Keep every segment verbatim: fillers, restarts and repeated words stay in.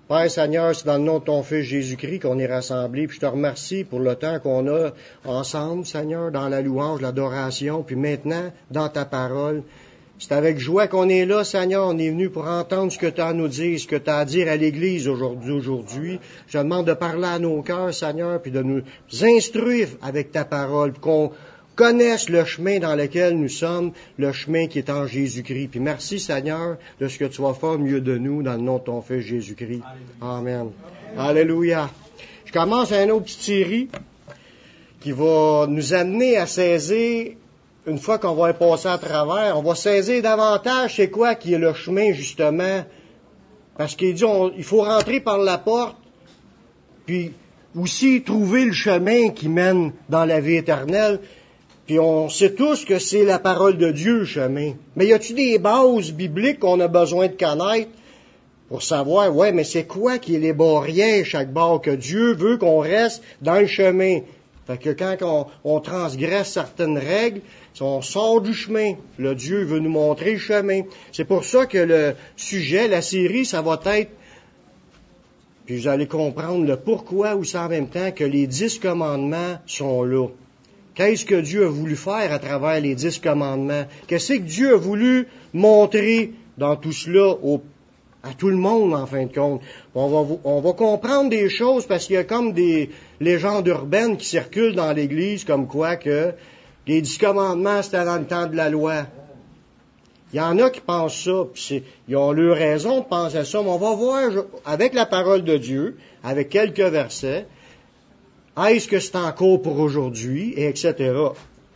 Père Seigneur, c'est dans le nom de ton Fils Jésus-Christ qu'on est rassemblés, puis je te remercie pour le temps qu'on a ensemble, Seigneur, dans la louange, l'adoration, puis maintenant, dans ta parole. C'est avec joie qu'on est là, Seigneur. On est venu pour entendre ce que tu as à nous dire, ce que tu as à dire à l'Église aujourd'hui. aujourd'hui. Je te demande de parler à nos cœurs, Seigneur, puis de nous instruire avec ta parole, puis qu'on connaisse le chemin dans lequel nous sommes, le chemin qui est en Jésus-Christ. Puis merci, Seigneur, de ce que tu vas faire au milieu de nous, dans le nom de ton Fils Jésus-Christ. Amen. Alléluia. Je commence une autre petite série qui va nous amener à saisir, une fois qu'on va y passer à travers, on va saisir davantage c'est quoi qui est le chemin, justement. Parce qu'il dit, on, il faut rentrer par la porte, puis aussi trouver le chemin qui mène dans la vie éternelle. Puis on sait tous que c'est la parole de Dieu, le chemin. Mais y a-t-il des bases bibliques qu'on a besoin de connaître pour savoir, ouais, mais c'est quoi qui est les barrières, chaque barre, que Dieu veut qu'on reste dans le chemin? Fait que quand on, on transgresse certaines règles, on sort du chemin. Le Dieu veut nous montrer le chemin. C'est pour ça que le sujet, la série, ça va être, puis vous allez comprendre le pourquoi aussi en même temps que les dix commandements sont là. Qu'est-ce que Dieu a voulu faire à travers les dix commandements? Qu'est-ce que Dieu a voulu montrer dans tout cela au, à tout le monde, en fin de compte? On va, on va comprendre des choses parce qu'il y a comme des légendes urbaines qui circulent dans l'Église, comme quoi que les dix commandements, c'était dans le temps de la loi. Il y en a qui pensent ça, puis c'est, ils ont leur raison de penser ça, mais on va voir avec la parole de Dieu, avec quelques versets, est-ce que c'est encore pour aujourd'hui, et et cetera.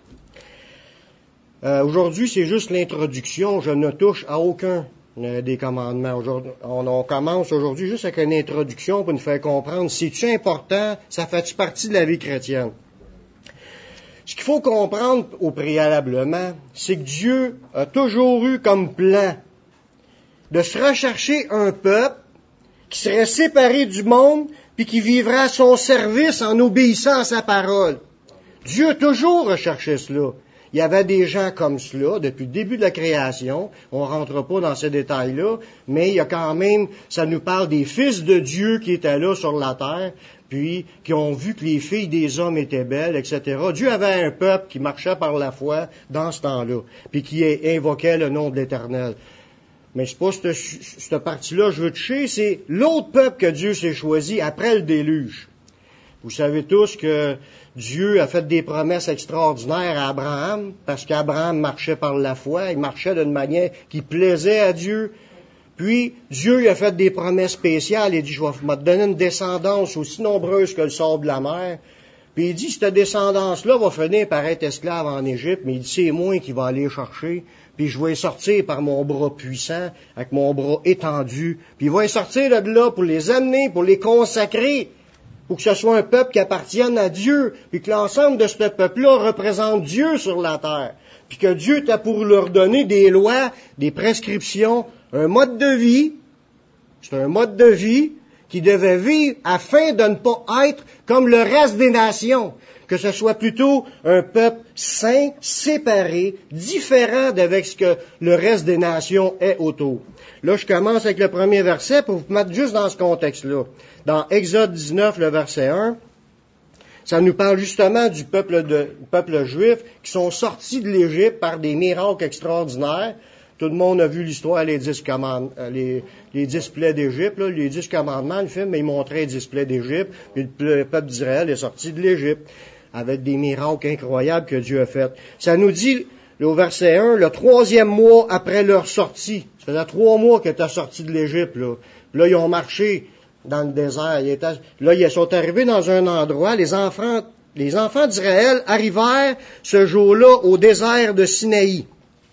Euh, aujourd'hui, c'est juste l'introduction. Je ne touche à aucun euh, des commandements. Aujourd'hui, on, on commence aujourd'hui juste avec une introduction pour nous faire comprendre, c'est-tu important, ça fait-tu partie de la vie chrétienne? Ce qu'il faut comprendre au préalablement, c'est que Dieu a toujours eu comme plan de se rechercher un peuple qui serait séparé du monde puis qui vivra à son service en obéissant à sa parole. Dieu a toujours recherché cela. Il y avait des gens comme cela depuis le début de la création. On ne rentre pas dans ces détails-là, mais il y a quand même, ça nous parle des fils de Dieu qui étaient là sur la terre, puis qui ont vu que les filles des hommes étaient belles, et cetera. Dieu avait un peuple qui marchait par la foi dans ce temps-là, puis qui invoquait le nom de l'Éternel. Mais c'est pas cette, cette partie-là que je veux toucher, c'est l'autre peuple que Dieu s'est choisi après le déluge. Vous savez tous que Dieu a fait des promesses extraordinaires à Abraham, parce qu'Abraham marchait par la foi, il marchait d'une manière qui plaisait à Dieu. Puis, Dieu lui a fait des promesses spéciales, il a dit, je vais te donner une descendance aussi nombreuse que le sable de la mer. Puis il dit, cette descendance-là va finir par être esclave en Égypte, mais il dit, c'est moi qui va aller chercher. Puis je vais les sortir par mon bras puissant, avec mon bras étendu. Puis il va les sortir de là pour les amener, pour les consacrer, pour que ce soit un peuple qui appartienne à Dieu, puis que l'ensemble de ce peuple-là représente Dieu sur la terre. Puis que Dieu t'a pour leur donner des lois, des prescriptions, un mode de vie. C'est un mode de vie qui devait vivre afin de ne pas être comme le reste des nations. Que ce soit plutôt un peuple saint, séparé, différent d'avec ce que le reste des nations est autour. Là, je commence avec le premier verset pour vous mettre juste dans ce contexte-là. Dans Exode dix-neuf, le verset un, ça nous parle justement du peuple, de, peuple juif qui sont sortis de l'Égypte par des miracles extraordinaires. Tout le monde a vu l'histoire, les dix commandements, les, les dix plaies d'Égypte, là, les dix commandements, le film, il montrait les dix plaies d'Égypte, puis le peuple d'Israël est sorti de l'Égypte, avec des miracles incroyables que Dieu a fait. Ça nous dit, au verset un, le troisième mois après leur sortie, ça faisait trois mois qu'ils étaient sortis de l'Égypte, là. Là, ils ont marché dans le désert. Ils étaient, là, ils sont arrivés dans un endroit, les enfants, les enfants d'Israël arrivèrent ce jour-là au désert de Sinaï.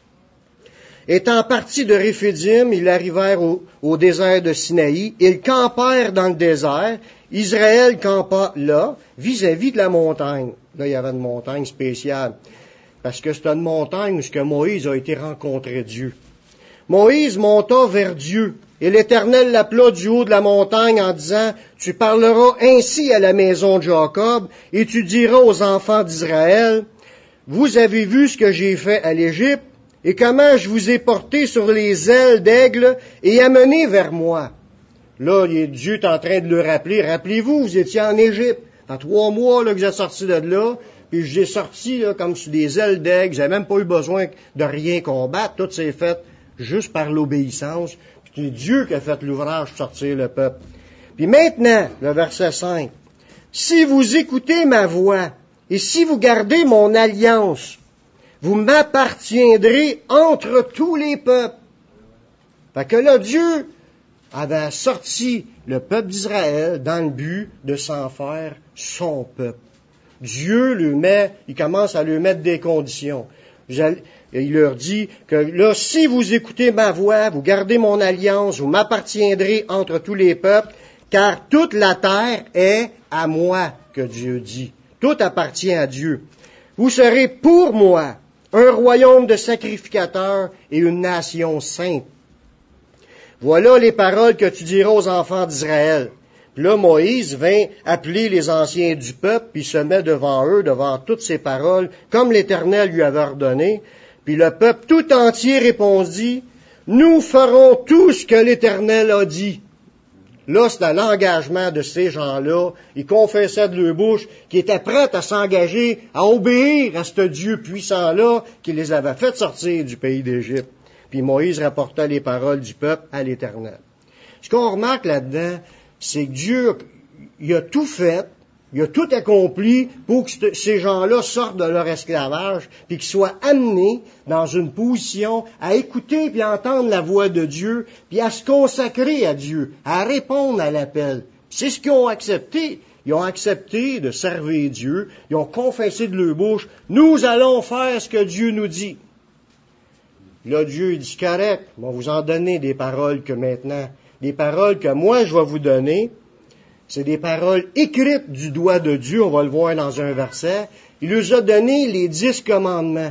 Étant partis de Réphidim, ils arrivèrent au, au désert de Sinaï. Ils campèrent dans le désert. Israël campa là, vis-à-vis de la montagne. Là, il y avait une montagne spéciale. Parce que c'était une montagne où ce que Moïse a été rencontré Dieu. Moïse monta vers Dieu. Et l'Éternel l'appela du haut de la montagne en disant, « Tu parleras ainsi à la maison de Jacob, et tu diras aux enfants d'Israël, « Vous avez vu ce que j'ai fait à l'Égypte, et comment je vous ai porté sur les ailes d'aigle et amené vers moi. Là, Dieu est en train de le rappeler. Rappelez-vous, vous étiez en Égypte. Dans trois mois, là, que vous êtes sortis de là. Puis je l'ai sorti là, comme sur des ailes d'aigle. J'avais même pas eu besoin de rien combattre. Tout s'est fait juste par l'obéissance. Puis c'est Dieu qui a fait l'ouvrage pour sortir le peuple. Puis maintenant, le verset cinq. Si vous écoutez ma voix et si vous gardez mon alliance, vous m'appartiendrez entre tous les peuples. Fait que là, Dieu avait sorti le peuple d'Israël dans le but de s'en faire son peuple. Dieu lui met, il commence à lui mettre des conditions. Il leur dit que là, si vous écoutez ma voix, vous gardez mon alliance, vous m'appartiendrez entre tous les peuples, car toute la terre est à moi, que Dieu dit. Tout appartient à Dieu. Vous serez pour moi un royaume de sacrificateurs et une nation sainte. Voilà les paroles que tu diras aux enfants d'Israël. Puis là, Moïse vint appeler les anciens du peuple, puis se met devant eux, devant toutes ces paroles, comme l'Éternel lui avait ordonné. Puis le peuple tout entier répondit, « Nous ferons tout ce que l'Éternel a dit. » Là, c'était l'engagement de ces gens-là. Ils confessaient de leur bouche qu'ils étaient prêts à s'engager, à obéir à ce Dieu puissant-là qui les avait fait sortir du pays d'Égypte. Puis Moïse rapporta les paroles du peuple à l'Éternel. Ce qu'on remarque là-dedans, c'est que Dieu, il a tout fait, il a tout accompli pour que ces gens-là sortent de leur esclavage, puis qu'ils soient amenés dans une position à écouter puis à entendre la voix de Dieu, puis à se consacrer à Dieu, à répondre à l'appel. C'est ce qu'ils ont accepté. Ils ont accepté de servir Dieu, ils ont confessé de leur bouche, « Nous allons faire ce que Dieu nous dit. » Là, Dieu il dit, correct, on va vous en donner des paroles que maintenant, des paroles que moi je vais vous donner. C'est des paroles écrites du doigt de Dieu, on va le voir dans un verset. Il nous a donné les dix commandements.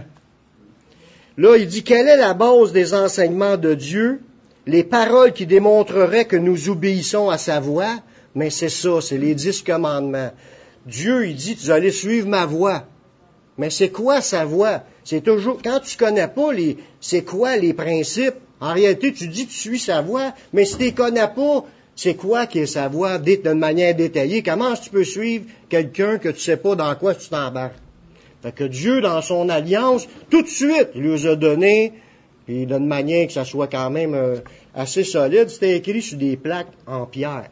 Là, il dit, quelle est la base des enseignements de Dieu? Les paroles qui démontreraient que nous obéissons à sa voix, mais c'est ça, c'est les dix commandements. Dieu, il dit, tu allez suivre ma voix. Mais c'est quoi sa voix? C'est toujours, quand tu connais pas les, c'est quoi les principes, en réalité, tu dis que tu suis sa voix, mais si tu ne connais pas, c'est quoi qui est sa voix d'une manière détaillée? Comment tu peux suivre quelqu'un que tu sais pas dans quoi tu t'embarques? Fait que Dieu, dans son alliance, tout de suite, il nous a donné, et d'une manière que ça soit quand même euh, assez solide, c'était écrit sur des plaques en pierre.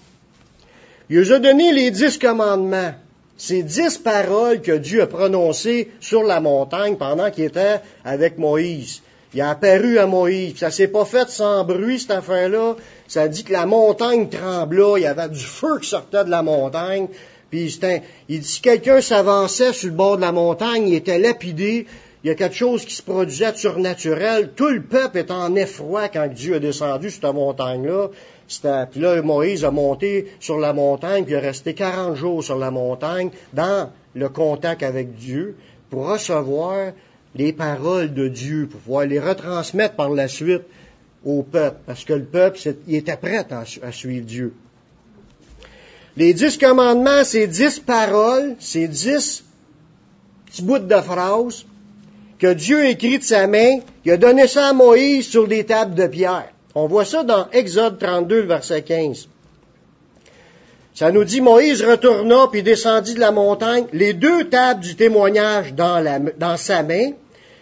Il nous a donné les dix commandements. Ces dix paroles que Dieu a prononcées sur la montagne pendant qu'il était avec Moïse. Il a apparu à Moïse. Ça s'est pas fait sans bruit, cette affaire-là. Ça dit que la montagne trembla. Il y avait du feu qui sortait de la montagne. Puis c'était, il dit, si quelqu'un s'avançait sur le bord de la montagne, il était lapidé. Il y a quelque chose qui se produisait de surnaturel. Tout le peuple était en effroi quand Dieu a descendu sur cette montagne-là. C'était, puis là, Moïse a monté sur la montagne, puis il est resté quarante jours sur la montagne, dans le contact avec Dieu, pour recevoir les paroles de Dieu, pour pouvoir les retransmettre par la suite au peuple, parce que le peuple, il était prêt à, à suivre Dieu. Les dix commandements, c'est dix paroles, c'est dix petits bouts de phrases que Dieu a écrit de sa main. Il a donné ça à Moïse sur des tables de pierre. On voit ça dans Exode trente-deux, verset quinze. Ça nous dit, Moïse retourna puis descendit de la montagne, les deux tables du témoignage dans, la, dans sa main.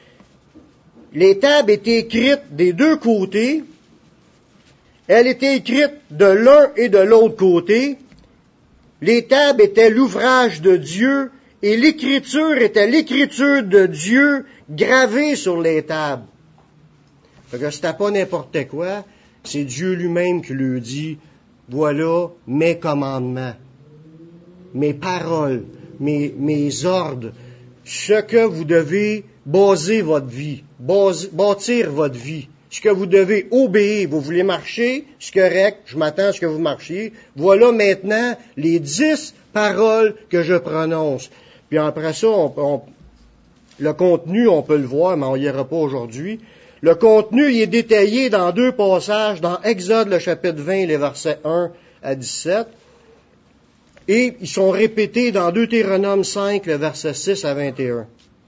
Les tables étaient écrites des deux côtés. Elles étaient écrites de l'un et de l'autre côté. Les tables étaient l'ouvrage de Dieu et l'écriture était l'écriture de Dieu gravée sur les tables. Fait que c'était pas n'importe quoi, c'est Dieu lui-même qui lui dit, voilà mes commandements, mes paroles, mes, mes ordres, ce que vous devez baser votre vie, base, bâtir votre vie, ce que vous devez obéir. Vous voulez marcher, c'est correct, je m'attends à ce que vous marchiez. Voilà maintenant les dix paroles que je prononce. Puis après ça, on, on, le contenu, on peut le voir, mais on n'y ira pas aujourd'hui. Le contenu il est détaillé dans deux passages, dans Exode, le chapitre vingt, les versets un à dix-sept. Et ils sont répétés dans Deutéronome cinq, le verset six à vingt et un.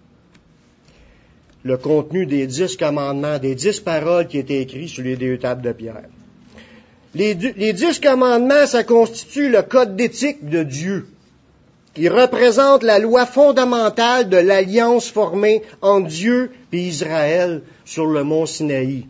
Le contenu des dix commandements, des dix paroles qui étaient écrites sur les deux tables de pierre. Les, les dix commandements, ça constitue le code d'éthique de Dieu. Il représente la loi fondamentale de l'alliance formée entre Dieu et Israël sur le mont Sinaï.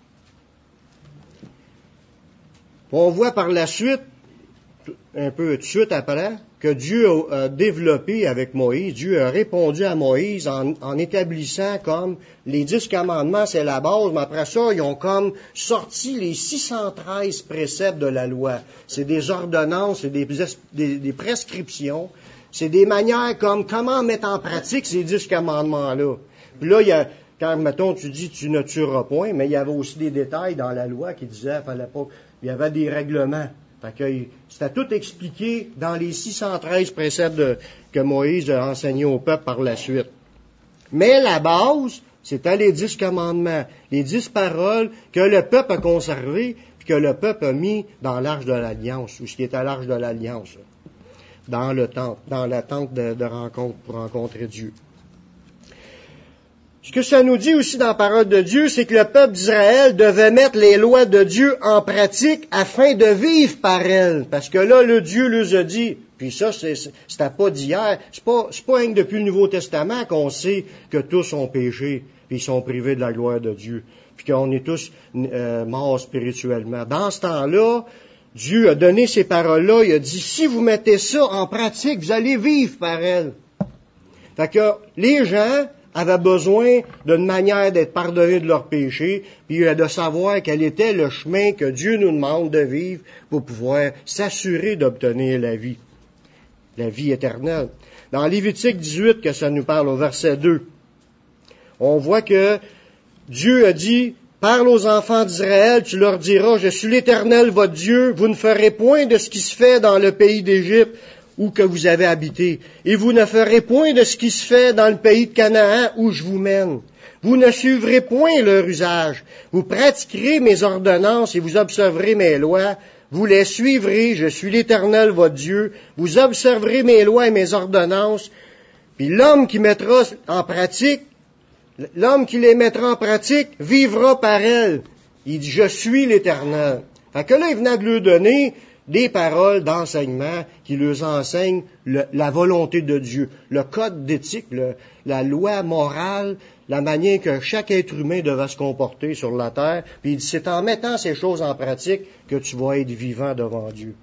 On voit par la suite, un peu de suite après, que Dieu a développé avec Moïse, Dieu a répondu à Moïse en, en établissant comme les dix commandements, c'est la base, mais après ça, ils ont comme sorti les six cent treize préceptes de la loi. C'est des ordonnances, c'est des, des, des prescriptions, c'est des manières comme comment mettre en pratique ces dix commandements-là. Puis là, il y a, quand, mettons, tu dis tu ne tueras point, mais il y avait aussi des détails dans la loi qui disaient, fallait pas, il y avait des règlements. Fait que c'était tout expliqué dans les six cent treize préceptes de, que Moïse a enseigné au peuple par la suite. Mais la base, c'était les dix commandements, les dix paroles que le peuple a conservées, puis que le peuple a mis dans l'arche de l'Alliance, ou ce qui est à l'arche de l'Alliance, dans le temple, dans la tente de, de rencontre pour rencontrer Dieu. Ce que ça nous dit aussi dans la parole de Dieu, c'est que le peuple d'Israël devait mettre les lois de Dieu en pratique afin de vivre par elles. Parce que là, le Dieu leur a dit, puis ça, c'est, c'était pas d'hier, c'est pas, c'est pas rien que depuis le Nouveau Testament qu'on sait que tous ont péché, puis ils sont privés de la gloire de Dieu, puis qu'on est tous euh, morts spirituellement. Dans ce temps-là, Dieu a donné ces paroles-là, il a dit, si vous mettez ça en pratique, vous allez vivre par elles. Fait que les gens avaient besoin d'une manière d'être pardonnés de leurs péchés, puis de savoir quel était le chemin que Dieu nous demande de vivre pour pouvoir s'assurer d'obtenir la vie, la vie éternelle. Dans Lévitique dix-huit, que ça nous parle au verset deux, on voit que Dieu a dit, « Parle aux enfants d'Israël, tu leur diras, je suis l'Éternel votre Dieu, vous ne ferez point de ce qui se fait dans le pays d'Égypte, où que vous avez habité, et vous ne ferez point de ce qui se fait dans le pays de Canaan où je vous mène. Vous ne suivrez point leur usage. Vous pratiquerez mes ordonnances et vous observerez mes lois. Vous les suivrez, je suis l'Éternel votre Dieu. Vous observerez mes lois et mes ordonnances. Puis l'homme qui mettra en pratique, l'homme qui les mettra en pratique vivra par elles. Il dit, je suis l'Éternel. Fait que là, il venait de leur donner des paroles d'enseignement qui leur enseignent le, la volonté de Dieu, le code d'éthique, le, la loi morale, la manière que chaque être humain devait se comporter sur la terre. Puis il dit, c'est en mettant ces choses en pratique que tu vas être vivant devant Dieu.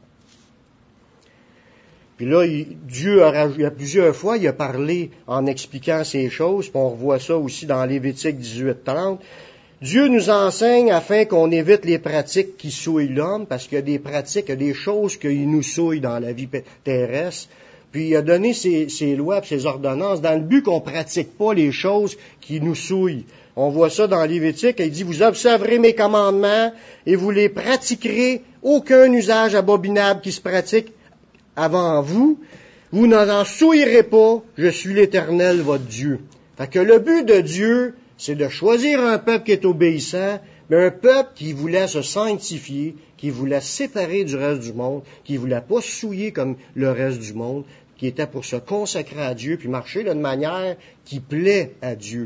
Puis là, il, Dieu a, il a plusieurs fois, il a parlé en expliquant ces choses, puis on revoit ça aussi dans Lévitique dix-huit trente. Dieu nous enseigne afin qu'on évite les pratiques qui souillent l'homme, parce qu'il y a des pratiques, il y a des choses qui nous souillent dans la vie terrestre. Puis il a donné ses, ses lois et ses ordonnances dans le but qu'on ne pratique pas les choses qui nous souillent. On voit ça dans Lévitique, il dit, vous observerez mes commandements et vous les pratiquerez, aucun usage abominable qui se pratique avant vous. Vous n'en souillerez pas, je suis l'Éternel, votre Dieu. Fait que le but de Dieu, c'est de choisir un peuple qui est obéissant, mais un peuple qui voulait se sanctifier, qui voulait se séparer du reste du monde, qui voulait pas se souiller comme le reste du monde, qui était pour se consacrer à Dieu, puis marcher d'une manière qui plaît à Dieu.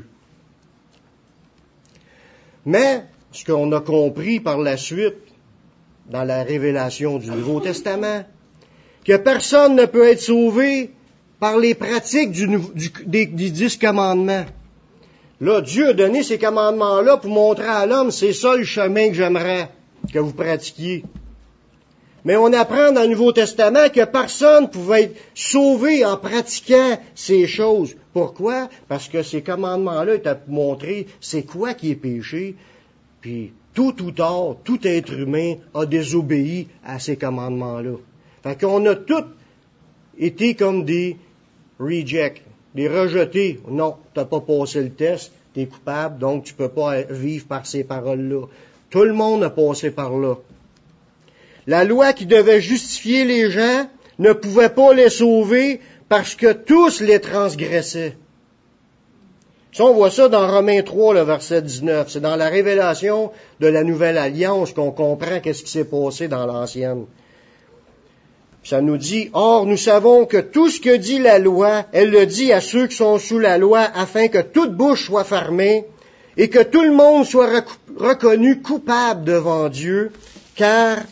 Mais, ce qu'on a compris par la suite, dans la révélation du Nouveau Testament, que personne ne peut être sauvé par les pratiques du, du, des, des dix commandements. Là, Dieu a donné ces commandements-là pour montrer à l'homme, c'est ça le chemin que j'aimerais que vous pratiquiez. Mais on apprend dans le Nouveau Testament que personne pouvait être sauvé en pratiquant ces choses. Pourquoi? Parce que ces commandements-là étaient pour montrer c'est quoi qui est péché. Puis, tôt ou tard, tout être humain a désobéi à ces commandements-là. Fait qu'on a tous été comme des rejects. Les rejeter, non, t'as pas passé le test, t'es coupable, donc tu peux pas vivre par ces paroles-là. Tout le monde a passé par là. La loi qui devait justifier les gens ne pouvait pas les sauver parce que tous les transgressaient. Ça, on voit ça dans Romains trois, le verset dix-neuf. C'est dans la révélation de la nouvelle alliance qu'on comprend qu'est-ce qui s'est passé dans l'ancienne. Ça nous dit, « Or, nous savons que tout ce que dit la loi, elle le dit à ceux qui sont sous la loi, afin que toute bouche soit fermée et que tout le monde soit reconnu coupable devant Dieu, car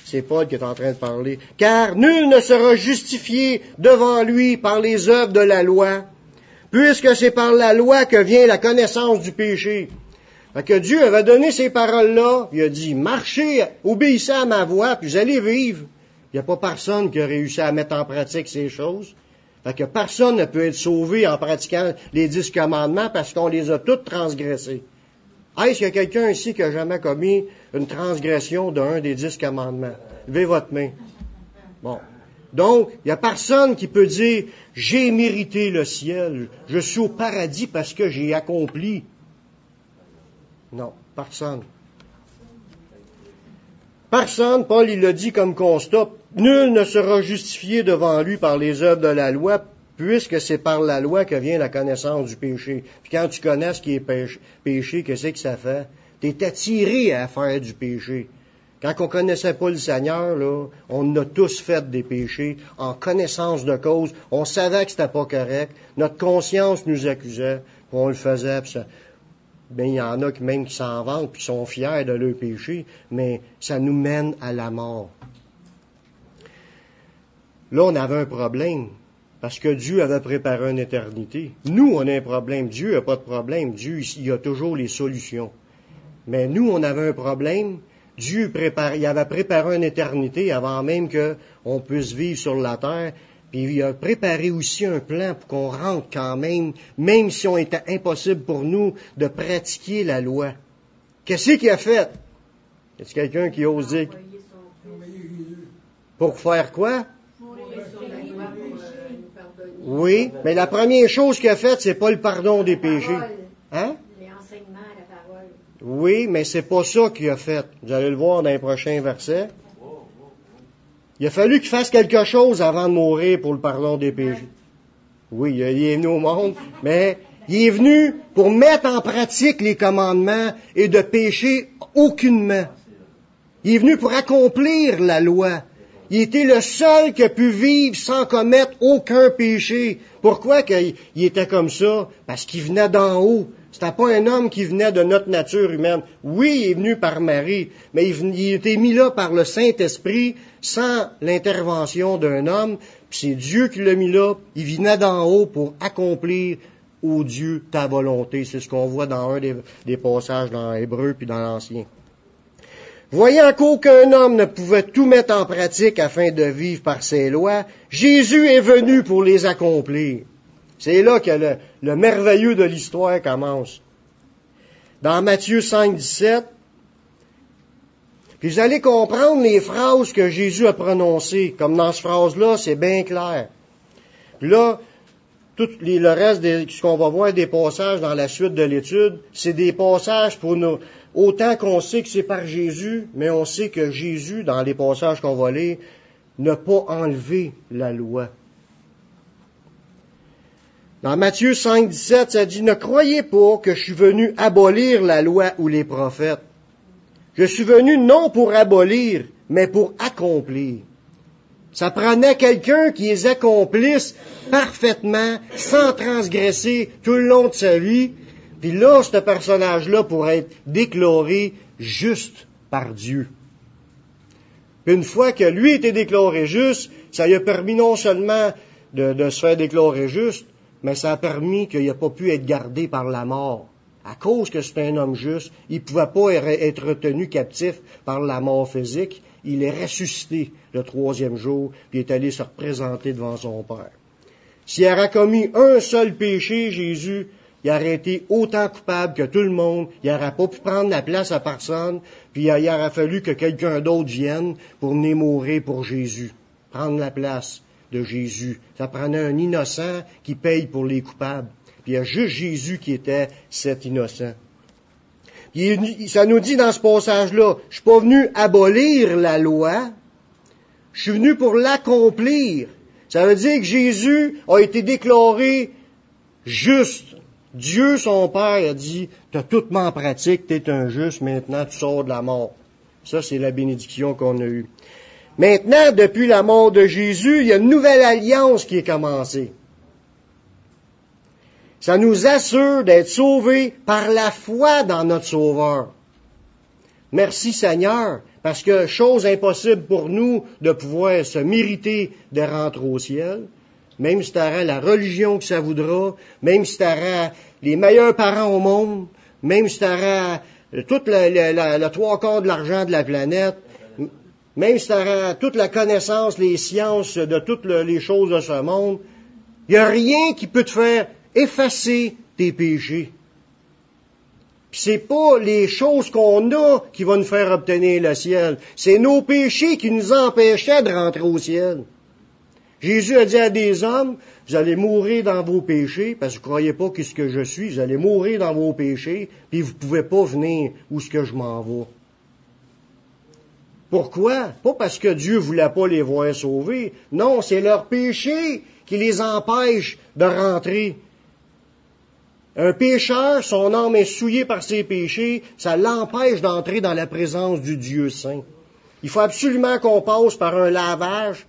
C'est Paul qui est en train de parler. Car nul ne sera justifié devant lui par les œuvres de la loi, puisque c'est par la loi que vient la connaissance du péché. Fait que Dieu avait donné ces paroles-là, il a dit, marchez, obéissez à ma voix, puis vous allez vivre. Il n'y a pas personne qui a réussi à mettre en pratique ces choses. Fait que personne ne peut être sauvé en pratiquant les dix commandements parce qu'on les a toutes transgressés. Est-ce qu'il y a quelqu'un ici qui a jamais commis une transgression d'un des dix commandements? Levez votre main. Bon. Donc, il n'y a personne qui peut dire, j'ai mérité le ciel, je suis au paradis parce que j'ai accompli. Non, personne. Personne, Paul, il l'a dit comme constat, nul ne sera justifié devant lui par les œuvres de la loi, puisque c'est par la loi que vient la connaissance du péché. Puis quand tu connais ce qui est péché, péché qu'est-ce que ça fait? Tu es attiré à faire du péché. Quand on connaissait pas le Seigneur, là, on a tous fait des péchés en connaissance de cause. On savait que c'était pas correct. Notre conscience nous accusait, puis on le faisait, puis ça... Ben, il y en a qui même qui s'en vantent, puis qui sont fiers de leur péché, mais ça nous mène à la mort. Là, on avait un problème, parce que Dieu avait préparé une éternité. Nous, on a un problème. Dieu n'a pas de problème. Dieu, il a toujours les solutions. Mais nous, on avait un problème. Dieu prépare, il avait préparé une éternité avant même qu'on puisse vivre sur la terre. Puis il a préparé aussi un plan pour qu'on rentre quand même, même si on était impossible pour nous de pratiquer la loi. Qu'est-ce qu'il a fait? Est-ce quelqu'un qui ose dire? Pour faire quoi? Oui, mais la première chose qu'il a faite, c'est pas le pardon des péchés. Hein? Oui, mais c'est pas ça qu'il a fait. Vous allez le voir dans les prochains versets. Il a fallu qu'il fasse quelque chose avant de mourir pour le pardon des péchés. Oui, il est venu au monde, mais il est venu pour mettre en pratique les commandements et de pécher aucunement. Il est venu pour accomplir la loi. Il était le seul qui a pu vivre sans commettre aucun péché. Pourquoi qu'il était comme ça? Parce qu'il venait d'en haut. C'était pas un homme qui venait de notre nature humaine. Oui, il est venu par Marie, mais il, il était mis là par le Saint-Esprit sans l'intervention d'un homme. Puis c'est Dieu qui l'a mis là. Il venait d'en haut pour accomplir, ô Dieu, ta volonté. C'est ce qu'on voit dans un des, des passages dans l'Hébreu puis dans l'Ancien. Voyant qu'aucun homme ne pouvait tout mettre en pratique afin de vivre par ses lois, Jésus est venu pour les accomplir. C'est là que le, le merveilleux de l'histoire commence. Dans Matthieu cinq, dix-sept, puis vous allez comprendre les phrases que Jésus a prononcées. Comme dans cette phrase-là, c'est bien clair. Puis là, tout les, le reste de ce qu'on va voir des passages dans la suite de l'étude, c'est des passages pour nous. Autant qu'on sait que c'est par Jésus, mais on sait que Jésus, dans les passages qu'on va lire, n'a pas enlevé la loi. Dans Matthieu cinq, dix-sept, ça dit, « Ne croyez pas que je suis venu abolir la loi ou les prophètes. Je suis venu non pour abolir, mais pour accomplir. » Ça prenait quelqu'un qui les accomplisse parfaitement, sans transgresser tout le long de sa vie. Puis là, ce personnage-là pourrait être déclaré juste par Dieu. Puis une fois que lui était déclaré juste, ça lui a permis non seulement de, de se faire déclarer juste, mais ça a permis qu'il n'a pas pu être gardé par la mort. À cause que c'est un homme juste, il ne pouvait pas être retenu captif par la mort physique. Il est ressuscité le troisième jour, puis il est allé se représenter devant son Père. S'il aurait commis un seul péché, Jésus, il aurait été autant coupable que tout le monde. Il n'aurait pas pu prendre la place à personne, puis il aurait fallu que quelqu'un d'autre vienne pour venir mourir pour Jésus, prendre la place de Jésus. Ça prenait un innocent qui paye pour les coupables. Puis il y a juste Jésus qui était cet innocent. Il, ça nous dit dans ce passage-là, je suis pas venu abolir la loi, je suis venu pour l'accomplir. Ça veut dire que Jésus a été déclaré juste. Dieu, son Père, a dit, t'as tout mis en pratique, t'es un juste, maintenant tu sors de la mort. Ça, c'est la bénédiction qu'on a eue. Maintenant, depuis la mort de Jésus, il y a une nouvelle alliance qui est commencée. Ça nous assure d'être sauvés par la foi dans notre Sauveur. Merci Seigneur, Parce que chose impossible pour nous de pouvoir se mériter de rentrer au ciel, même si tu auras la religion que ça voudra, même si tu auras les meilleurs parents au monde, même si tu auras tout le, le, le, le trois quarts de l'argent de la planète, même si tu auras toute la connaissance, les sciences de toutes le, les choses de ce monde, il n'y a rien qui peut te faire effacer tes péchés. Puis c'est pas les choses qu'on a qui vont nous faire obtenir le ciel. C'est nos péchés qui nous empêchaient de rentrer au ciel. Jésus a dit à des hommes, vous allez mourir dans vos péchés, parce que vous ne croyez pas que ce que je suis, vous allez mourir dans vos péchés, puis vous ne pouvez pas venir où ce que je m'en vais. Pourquoi? Pas parce que Dieu ne voulait pas les voir sauvés. Non, c'est leur péché qui les empêche de rentrer. Un pécheur, son âme est souillée par ses péchés, ça l'empêche d'entrer dans la présence du Dieu saint. Il faut absolument qu'on passe par un lavage,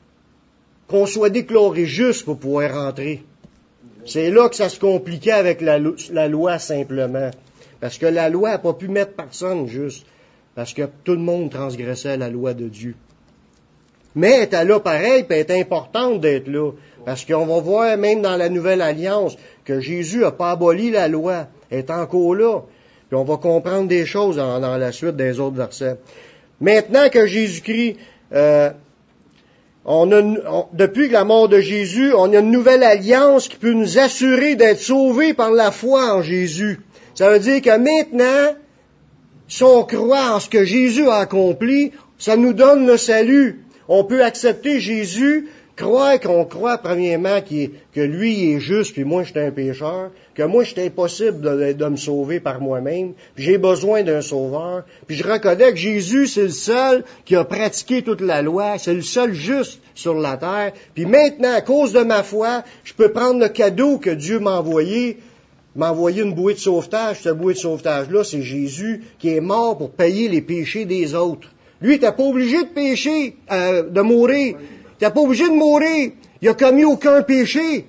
qu'on soit déclaré juste pour pouvoir rentrer. C'est là que ça se compliquait avec la, la loi simplement. Parce que la loi n'a pas pu mettre personne juste. Parce que tout le monde transgressait la loi de Dieu. Mais elle était là pareil, puis elle est importante d'être là. Parce qu'on va voir même dans la Nouvelle Alliance que Jésus n'a pas aboli la loi. Elle est encore là. Puis on va comprendre des choses dans, dans la suite des autres versets. Maintenant que Jésus-Christ, euh, on a, on, depuis la mort de Jésus, on a une nouvelle alliance qui peut nous assurer d'être sauvés par la foi en Jésus. Ça veut dire que maintenant, si on croit en ce que Jésus a accompli, ça nous donne le salut. On peut accepter Jésus, croire qu'on croit premièrement qu'il, que lui est juste, puis moi je suis un pécheur, que moi c'est impossible de, de me sauver par moi-même, puis j'ai besoin d'un sauveur, puis je reconnais que Jésus c'est le seul qui a pratiqué toute la loi, c'est le seul juste sur la terre, puis maintenant à cause de ma foi, je peux prendre le cadeau que Dieu m'a envoyé, m'a envoyé une bouée de sauvetage. Cette bouée de sauvetage-là, c'est Jésus qui est mort pour payer les péchés des autres. Lui, il n'était pas obligé de pécher, euh, de mourir. Il n'était pas obligé de mourir. Il n'a commis aucun péché.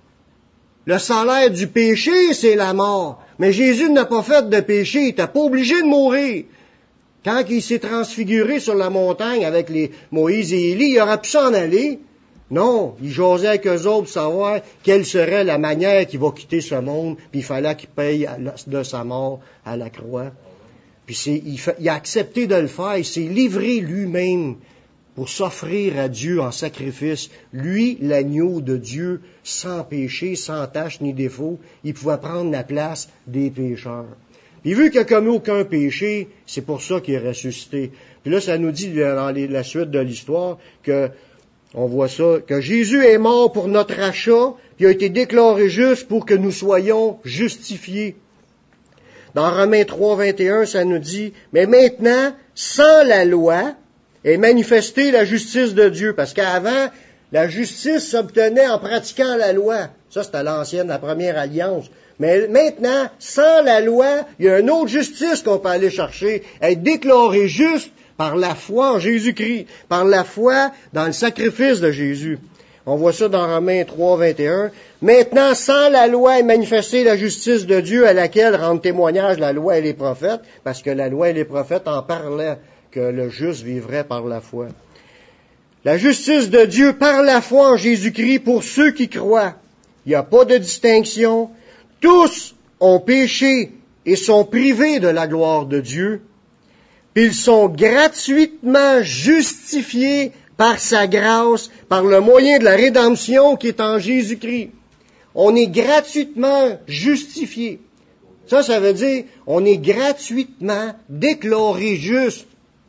Le salaire du péché, c'est la mort. Mais Jésus n'a pas fait de péché. Il n'était pas obligé de mourir. Quand il s'est transfiguré sur la montagne avec les Moïse et Élie, il aurait pu s'en aller. Non, il jasait avec eux autres pour savoir quelle serait la manière qu'il va quitter ce monde, puis il fallait qu'il paye de sa mort à la croix. Puis c'est, il, fait, il a accepté de le faire, il s'est livré lui-même pour s'offrir à Dieu en sacrifice. Lui, l'agneau de Dieu, sans péché, sans tache ni défaut, il pouvait prendre la place des pécheurs. Puis vu qu'il n'a commis aucun péché, c'est pour ça qu'il est ressuscité. Puis là, ça nous dit dans les, la suite de l'histoire que on voit ça, que Jésus est mort pour notre rachat, puis a été déclaré juste pour que nous soyons justifiés. Dans Romains trois, vingt et un, ça nous dit, mais maintenant, sans la loi, est manifestée la justice de Dieu. Parce qu'avant, la justice s'obtenait en pratiquant la loi. Ça, c'était l'ancienne, la première alliance. Mais maintenant, sans la loi, il y a une autre justice qu'on peut aller chercher, être déclaré juste par la foi en Jésus-Christ, par la foi dans le sacrifice de Jésus. On voit ça dans Romains trois, vingt et un. Maintenant, sans la loi est manifestée la justice de Dieu à laquelle rendent témoignage la loi et les prophètes, parce que la loi et les prophètes en parlaient que le juste vivrait par la foi. La justice de Dieu par la foi en Jésus-Christ pour ceux qui croient. Il n'y a pas de distinction. Tous ont péché et sont privés de la gloire de Dieu. Ils sont gratuitement justifiés par sa grâce, par le moyen de la rédemption qui est en Jésus-Christ. On est gratuitement justifiés. Ça, ça veut dire, on est gratuitement déclaré juste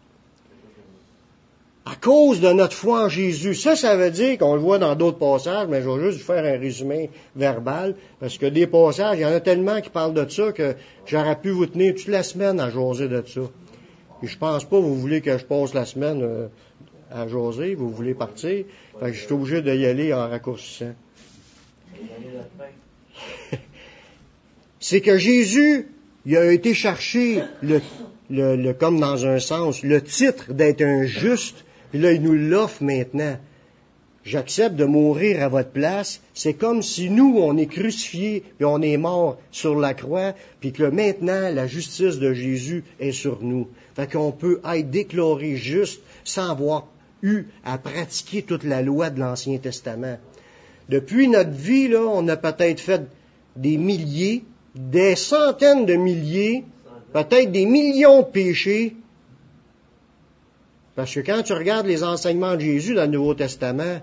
à cause de notre foi en Jésus. Ça, ça veut dire, qu'on le voit dans d'autres passages, mais je vais juste vous faire un résumé verbal, parce que des passages, il y en a tellement qui parlent de ça que j'aurais pu vous tenir toute la semaine à jaser de ça. Et je pense pas, vous voulez que je passe la semaine euh, à jaser, vous voulez partir. Fait que je suis obligé d'y aller en raccourcissant. C'est que Jésus, il a été chercher, le, le, le, comme dans un sens, le titre d'être un juste, puis là, il nous l'offre maintenant. j'accepte de mourir à votre place, c'est comme si nous, on est crucifiés, puis on est mort sur la croix, puis que maintenant, la justice de Jésus est sur nous. Fait qu'on peut être déclaré juste sans avoir eu à pratiquer toute la loi de l'Ancien Testament. Depuis notre vie, là, on a peut-être fait des milliers, des centaines de milliers, peut-être des millions de péchés. Parce que quand tu regardes les enseignements de Jésus dans le Nouveau Testament,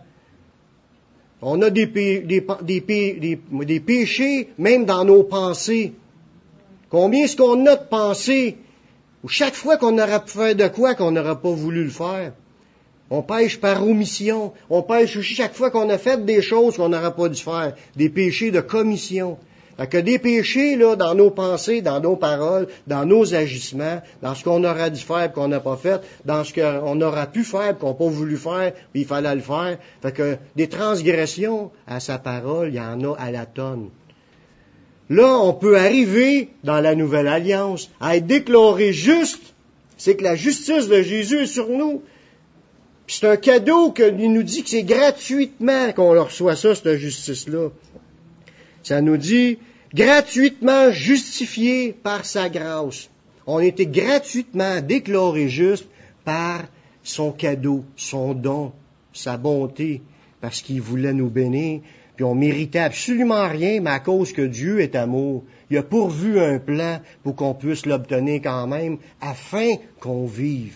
on a des, pé, des, des, des, des péchés même dans nos pensées. Combien est-ce qu'on a de pensées où chaque fois qu'on aurait pu faire de quoi qu'on n'aurait pas voulu le faire? On pêche par omission. On pêche aussi chaque fois qu'on a fait des choses qu'on n'aurait pas dû faire. Des péchés de commission. Fait que des péchés, là, dans nos pensées, dans nos paroles, dans nos agissements, dans ce qu'on aurait dû faire et qu'on n'a pas fait, dans ce qu'on aurait pu faire et qu'on n'a pas voulu faire, puis il fallait le faire. Fait que des transgressions à sa parole, il y en a à la tonne. Là, on peut arriver dans la Nouvelle Alliance à être déclaré juste. C'est que la justice de Jésus est sur nous. Puis c'est un cadeau qu'il nous dit que c'est gratuitement qu'on leur reçoit ça, cette justice-là. Ça nous dit, gratuitement justifié par sa grâce. On était gratuitement déclaré juste par son cadeau, son don, sa bonté, parce qu'il voulait nous bénir. Puis on méritait absolument rien, mais à cause que Dieu est amour, il a pourvu un plan pour qu'on puisse l'obtenir quand même, afin qu'on vive.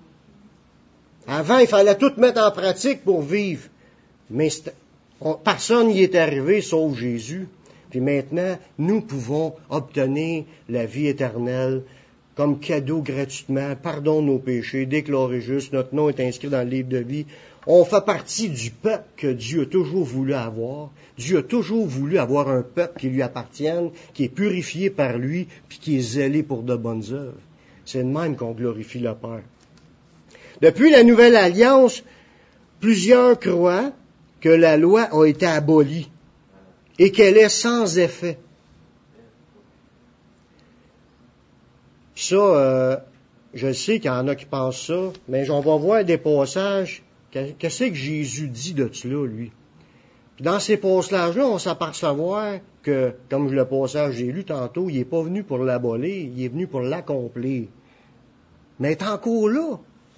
Avant, il fallait tout mettre en pratique pour vivre. Mais on, personne n'y est arrivé sauf Jésus. Puis maintenant, nous pouvons obtenir la vie éternelle comme cadeau gratuitement, pardon de nos péchés, déclaré juste, notre nom est inscrit dans le livre de vie. On fait partie du peuple que Dieu a toujours voulu avoir. Dieu a toujours voulu avoir un peuple qui lui appartienne, qui est purifié par lui, puis qui est zélé pour de bonnes œuvres. C'est de même qu'on glorifie le Père. Depuis la Nouvelle Alliance, plusieurs croient que la loi a été abolie et qu'elle est sans effet. Puis ça, euh, je sais qu'il y en a qui pensent ça, mais on va voir des passages. Qu'est-ce que Jésus dit de cela, lui? Puis dans ces passages-là, on s'aperçoit que, comme le passage que j'ai lu tantôt, il n'est pas venu pour l'abolir, il est venu pour l'accomplir. Mais il est encore là.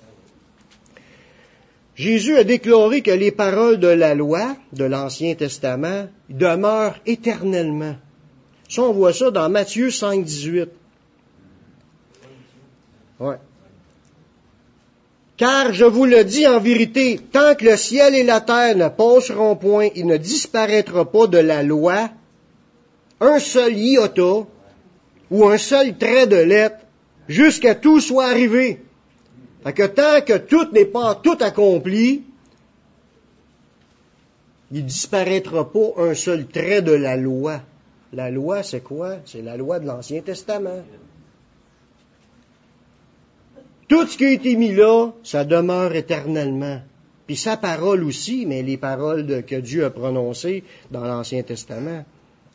Jésus a déclaré que les paroles de la loi, de l'Ancien Testament, demeurent éternellement. Ça, on voit ça dans Matthieu cinq, dix-huit. Ouais. Car je vous le dis en vérité, tant que le ciel et la terre ne passeront point, il ne disparaîtra pas de la loi un seul iota ou un seul trait de lettre jusqu'à tout soit arrivé. Fait que tant que tout n'est pas tout accompli, il ne disparaîtra pas un seul trait de la loi. La loi, c'est quoi? C'est la loi de l'Ancien Testament. Tout ce qui a été mis là, ça demeure éternellement. Puis sa parole aussi, mais les paroles de, que Dieu a prononcées dans l'Ancien Testament.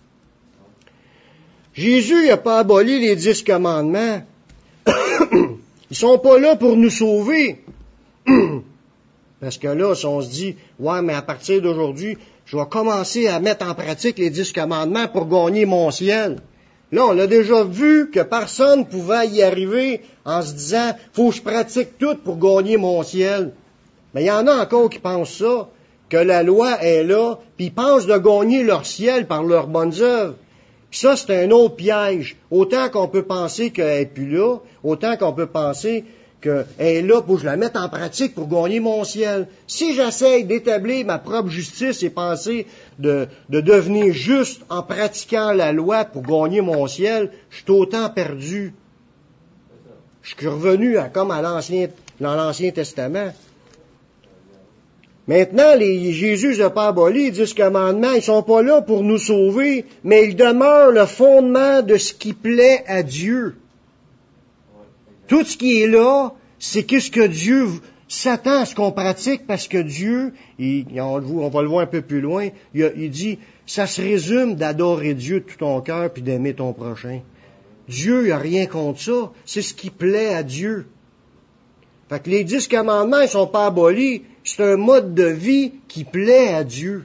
Jésus n'a pas aboli les dix commandements. Ils sont pas là pour nous sauver. Parce que là, si on se dit, ouais, mais à partir d'aujourd'hui, je vais commencer à mettre en pratique les dix commandements pour gagner mon ciel. Là, on a déjà vu que personne ne pouvait y arriver en se disant, faut que je pratique tout pour gagner mon ciel. Mais il y en a encore qui pensent ça, que la loi est là, puis ils pensent de gagner leur ciel par leurs bonnes œuvres. Puis ça, c'est un autre piège. Autant qu'on peut penser qu'elle n'est plus là, autant qu'on peut penser qu'elle est là pour que je la mette en pratique pour gagner mon ciel. Si j'essaye d'établir ma propre justice et penser de, de devenir juste en pratiquant la loi pour gagner mon ciel, je suis autant perdu. Je suis revenu à, comme à l'Ancien, dans l'Ancien Testament. Maintenant, les, Jésus n'a pas aboli les dix commandements. Ils sont pas là pour nous sauver, mais ils demeurent le fondement de ce qui plaît à Dieu. Tout ce qui est là, c'est qu'est-ce que Dieu s'attend à ce qu'on pratique, parce que Dieu, il, on, on va le voir un peu plus loin, il, il dit, ça se résume d'adorer Dieu de tout ton cœur puis d'aimer ton prochain. Dieu, il n'a rien contre ça. C'est ce qui plaît à Dieu. Fait que les dix commandements, ils sont pas abolis. Ils c'est un mode de vie qui plaît à Dieu.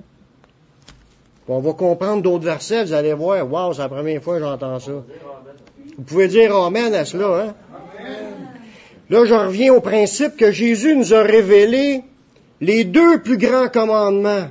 On va comprendre d'autres versets, vous allez voir, wow, c'est la première fois que j'entends ça. Vous pouvez dire amen à cela, hein? Là, je reviens au principe que Jésus nous a révélé les deux plus grands commandements.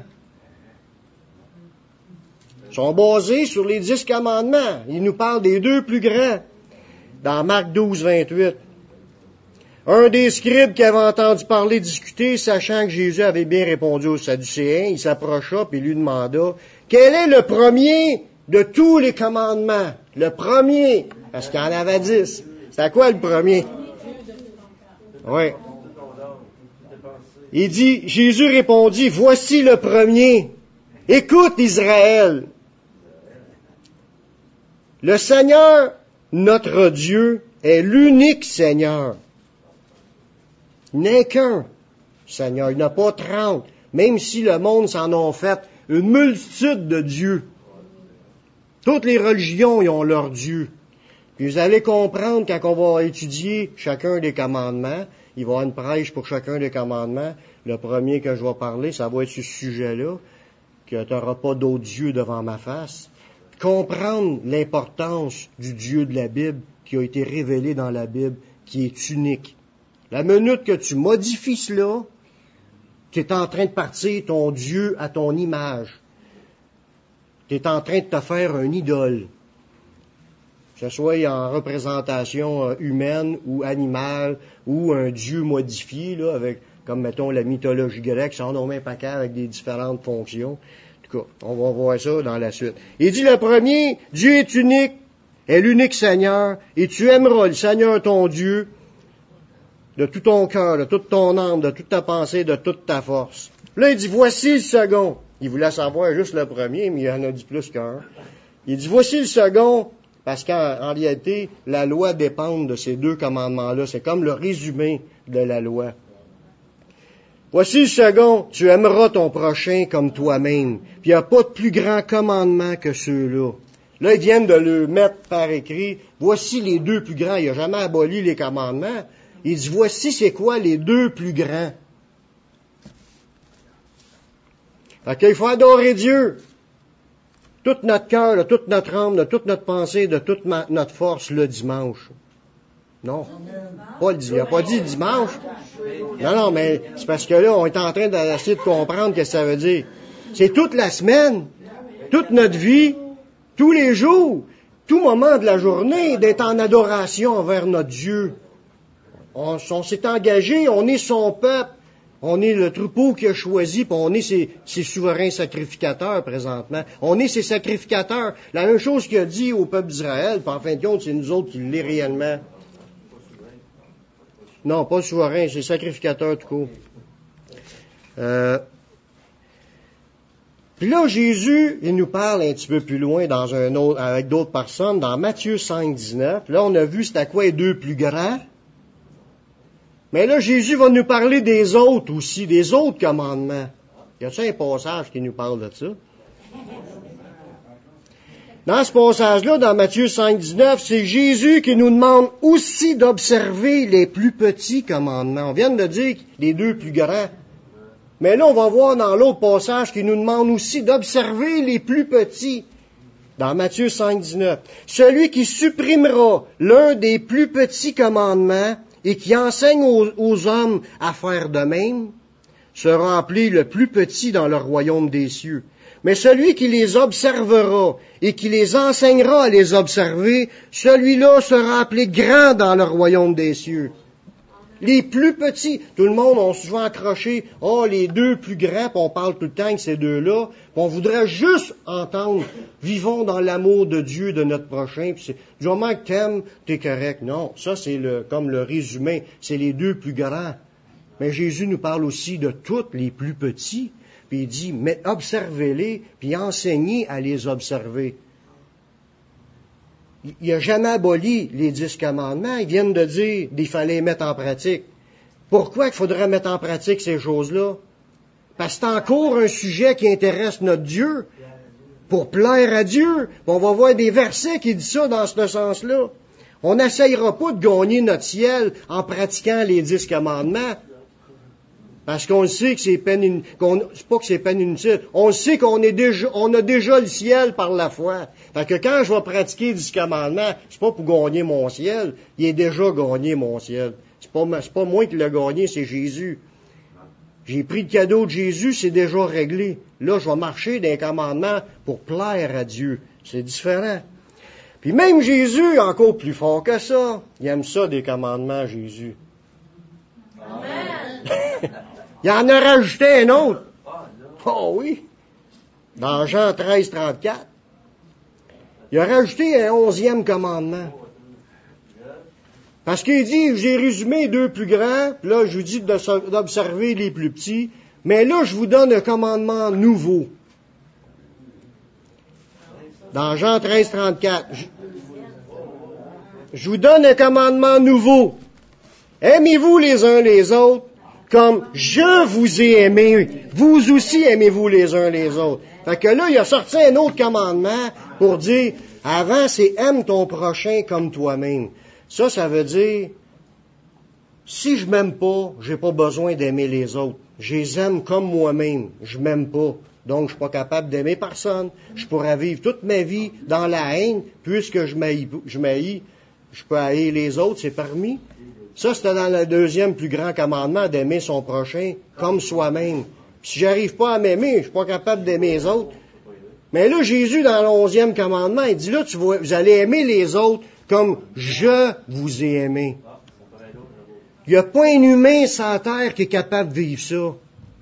Ils sont basés sur les dix commandements. Il nous parle des deux plus grands. Dans Marc douze, vingt-huit. Un des scribes qui avait entendu parler discuter, sachant que Jésus avait bien répondu aux Sadducéens, il s'approcha et lui demanda, quel est le premier de tous les commandements? Le premier, parce qu'il y en avait dix. C'était quoi le premier? Oui. Il dit, Jésus répondit, voici le premier. Écoute Israël. Le Seigneur, notre Dieu, est l'unique Seigneur. Il n'est qu'un Seigneur. Il n'y en a pas trente. Même si le monde s'en a fait une multitude de dieux. Toutes les religions, ils ont leur Dieu. Puis vous allez comprendre quand on va étudier chacun des commandements, il va y avoir une prêche pour chacun des commandements. Le premier que je vais parler, ça va être ce sujet-là, que tu n'auras pas d'autres dieux devant ma face. Comprendre l'importance du Dieu de la Bible qui a été révélé dans la Bible, qui est unique. La minute que tu modifies cela, tu es en train de partir ton Dieu à ton image. Tu es en train de te faire un idole. Que ce soit en représentation humaine ou animale, ou un Dieu modifié, là, avec, comme mettons la mythologie grecque, ça en a un paquet avec des différentes fonctions. En tout cas, on va voir ça dans la suite. Il dit le premier, Dieu est unique, est l'unique Seigneur, et tu aimeras le Seigneur ton Dieu de tout ton cœur, de toute ton âme, de toute ta pensée, de toute ta force. Là, il dit, voici le second. Il voulait savoir juste le premier, mais il en a dit plus qu'un. Il dit, voici le second, parce qu'en en réalité, la loi dépend de ces deux commandements-là. C'est comme le résumé de la loi. Voici le second, tu aimeras ton prochain comme toi-même. Puis il n'y a pas de plus grand commandement que ceux-là. Là, ils viennent de le mettre par écrit. Voici les deux plus grands. Il n'a jamais aboli les commandements. Il dit, voici c'est quoi les deux plus grands. Fait qu'il faut adorer Dieu. Tout notre cœur, de toute notre âme, de toute notre pensée, de toute ma, notre force le dimanche. Non, pas le, il n'a pas dit dimanche. Non, non, mais c'est parce que là, on est en train d'essayer de comprendre ce que ça veut dire. C'est toute la semaine, toute notre vie, tous les jours, tout moment de la journée, d'être en adoration envers notre Dieu. On, on s'est engagé, on est son peuple. On est le troupeau qu'il a choisi, puis on est ses, ses souverains sacrificateurs présentement. On est ses sacrificateurs. La même chose qu'il a dit au peuple d'Israël, puis en fin de compte, c'est nous autres qui l'est réellement. Non, pas souverain, c'est sacrificateur tout court. Euh, puis là, Jésus, il nous parle un petit peu plus loin dans un autre, avec d'autres personnes, dans Matthieu cinq, dix-neuf. Là, on a vu c'était quoi les deux plus grands. Mais là, Jésus va nous parler des autres aussi, des autres commandements. Y a-t-il un passage qui nous parle de ça? Dans ce passage-là, dans Matthieu cinq, dix-neuf, c'est Jésus qui nous demande aussi d'observer les plus petits commandements. On vient de dire les deux plus grands. Mais là, on va voir dans l'autre passage qui nous demande aussi d'observer les plus petits. Dans Matthieu cinq, dix-neuf. Celui qui supprimera l'un des plus petits commandements et qui enseigne aux, aux hommes à faire de même, sera appelé le plus petit dans le royaume des cieux. Mais celui qui les observera et qui les enseignera à les observer, celui-là sera appelé grand dans le royaume des cieux. Les plus petits, tout le monde a souvent accroché, oh, les deux plus grands, puis on parle tout le temps de ces deux-là, puis on voudrait juste entendre, vivons dans l'amour de Dieu, de notre prochain, puis c'est, du moment que t'aimes, t'es correct. Non, ça c'est le, comme le résumé, c'est les deux plus grands. Mais Jésus nous parle aussi de tous les plus petits, puis il dit, mais observez-les, puis enseignez à les observer. Il n'a jamais aboli les dix commandements. Ils viennent de dire qu'il fallait les mettre en pratique. Pourquoi il faudrait mettre en pratique ces choses-là? Parce que c'est encore un sujet qui intéresse notre Dieu, pour plaire à Dieu. On va voir des versets qui disent ça dans ce sens-là. On n'essayera pas de gagner notre ciel en pratiquant les dix commandements. Parce qu'on sait que c'est peine inutile, qu'on, c'est pas que c'est peine inutile, on sait qu'on est déjà, on a déjà le ciel par la foi. Fait que quand je vais pratiquer les dix commandements, c'est pas pour gagner mon ciel, il est déjà gagné mon ciel. C'est pas, c'est pas moi qui l'ai gagné, c'est Jésus. J'ai pris le cadeau de Jésus, c'est déjà réglé. Là, je vais marcher dans les commandements pour plaire à Dieu. C'est différent. Puis même Jésus, encore plus fort que ça, il aime ça des commandements, Jésus. Amen. Il en a rajouté un autre. Oh oui. Dans Jean treize, trente-quatre. Il a rajouté un onzième commandement. Parce qu'il dit, j'ai résumé les deux plus grands, puis là, je vous dis d'observer les plus petits, mais là, je vous donne un commandement nouveau. Dans Jean treize, trente-quatre, je, je vous donne un commandement nouveau. Aimez-vous les uns les autres comme je vous ai aimé. Vous aussi aimez-vous les uns les autres. Fait que là, il a sorti un autre commandement pour dire, avant, c'est aime ton prochain comme toi-même. Ça, ça veut dire, si je m'aime pas, j'ai pas besoin d'aimer les autres. Je les aime comme moi-même. Je m'aime pas. Donc, je suis pas capable d'aimer personne. Je pourrais vivre toute ma vie dans la haine, puisque je m'haïs, je m'haïs. Je peux haïr les autres, c'est permis. Ça, c'était dans le deuxième plus grand commandement, d'aimer son prochain comme soi-même. Si j'arrive pas à m'aimer, je suis pas capable d'aimer les autres. Mais là, Jésus, dans l'onzième commandement, il dit là, tu vas, vous allez aimer les autres comme je vous ai aimé. Il n'y a pas un humain sur la terre qui est capable de vivre ça.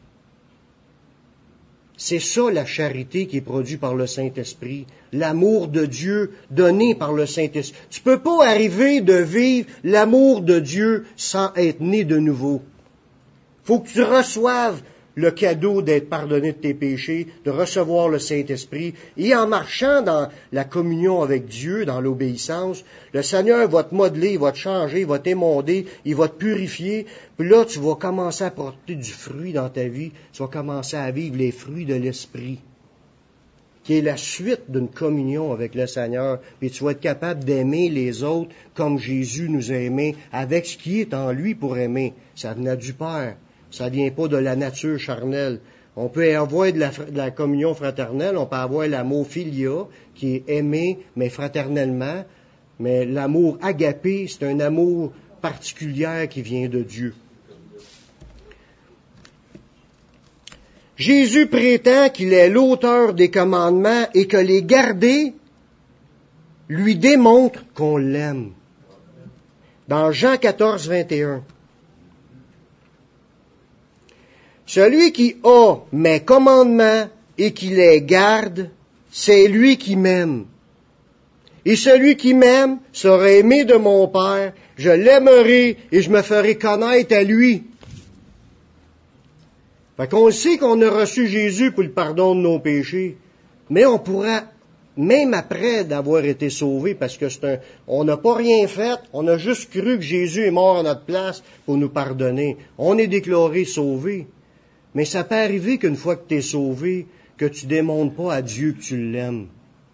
C'est ça la charité qui est produite par le Saint-Esprit. L'amour de Dieu donné par le Saint-Esprit. Tu peux pas arriver de vivre l'amour de Dieu sans être né de nouveau. Faut que tu reçoives le cadeau d'être pardonné de tes péchés, de recevoir le Saint-Esprit. Et en marchant dans la communion avec Dieu, dans l'obéissance, le Seigneur va te modeler, il va te changer, il va t'émonder, il va te purifier. Puis là, tu vas commencer à porter du fruit dans ta vie. Tu vas commencer à vivre les fruits de l'Esprit, qui est la suite d'une communion avec le Seigneur. Puis tu vas être capable d'aimer les autres comme Jésus nous a aimés, avec ce qui est en lui pour aimer. Ça venait du Père. Ça vient pas de la nature charnelle. On peut avoir de la, de la communion fraternelle, on peut avoir l'amour philia, qui est aimé, mais fraternellement. Mais l'amour agapé, c'est un amour particulier qui vient de Dieu. Jésus prétend qu'il est l'auteur des commandements et que les garder lui démontre qu'on l'aime. Dans Jean quatorze, vingt et un. Celui qui a mes commandements et qui les garde, c'est lui qui m'aime. Et celui qui m'aime sera aimé de mon Père, je l'aimerai et je me ferai connaître à lui. Fait qu'on sait qu'on a reçu Jésus pour le pardon de nos péchés, mais on pourra, même après d'avoir été sauvé, parce que c'est un, on n'a pas rien fait, on a juste cru que Jésus est mort à notre place pour nous pardonner. On est déclaré sauvé. Mais ça peut arriver qu'une fois que tu es sauvé, que tu démontres pas à Dieu que tu l'aimes.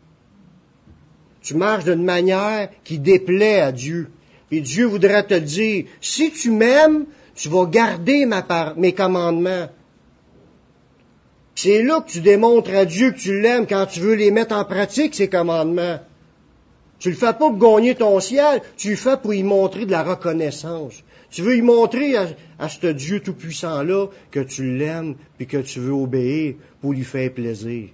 Tu marches d'une manière qui déplaît à Dieu. Et Dieu voudrait te le dire, si tu m'aimes, tu vas garder ma par- mes commandements. C'est là que tu démontres à Dieu que tu l'aimes quand tu veux les mettre en pratique, ces commandements. Tu le fais pas pour gagner ton ciel, tu le fais pour y montrer de la reconnaissance. Tu veux y montrer à, à ce Dieu tout-puissant-là que tu l'aimes et que tu veux obéir pour lui faire plaisir.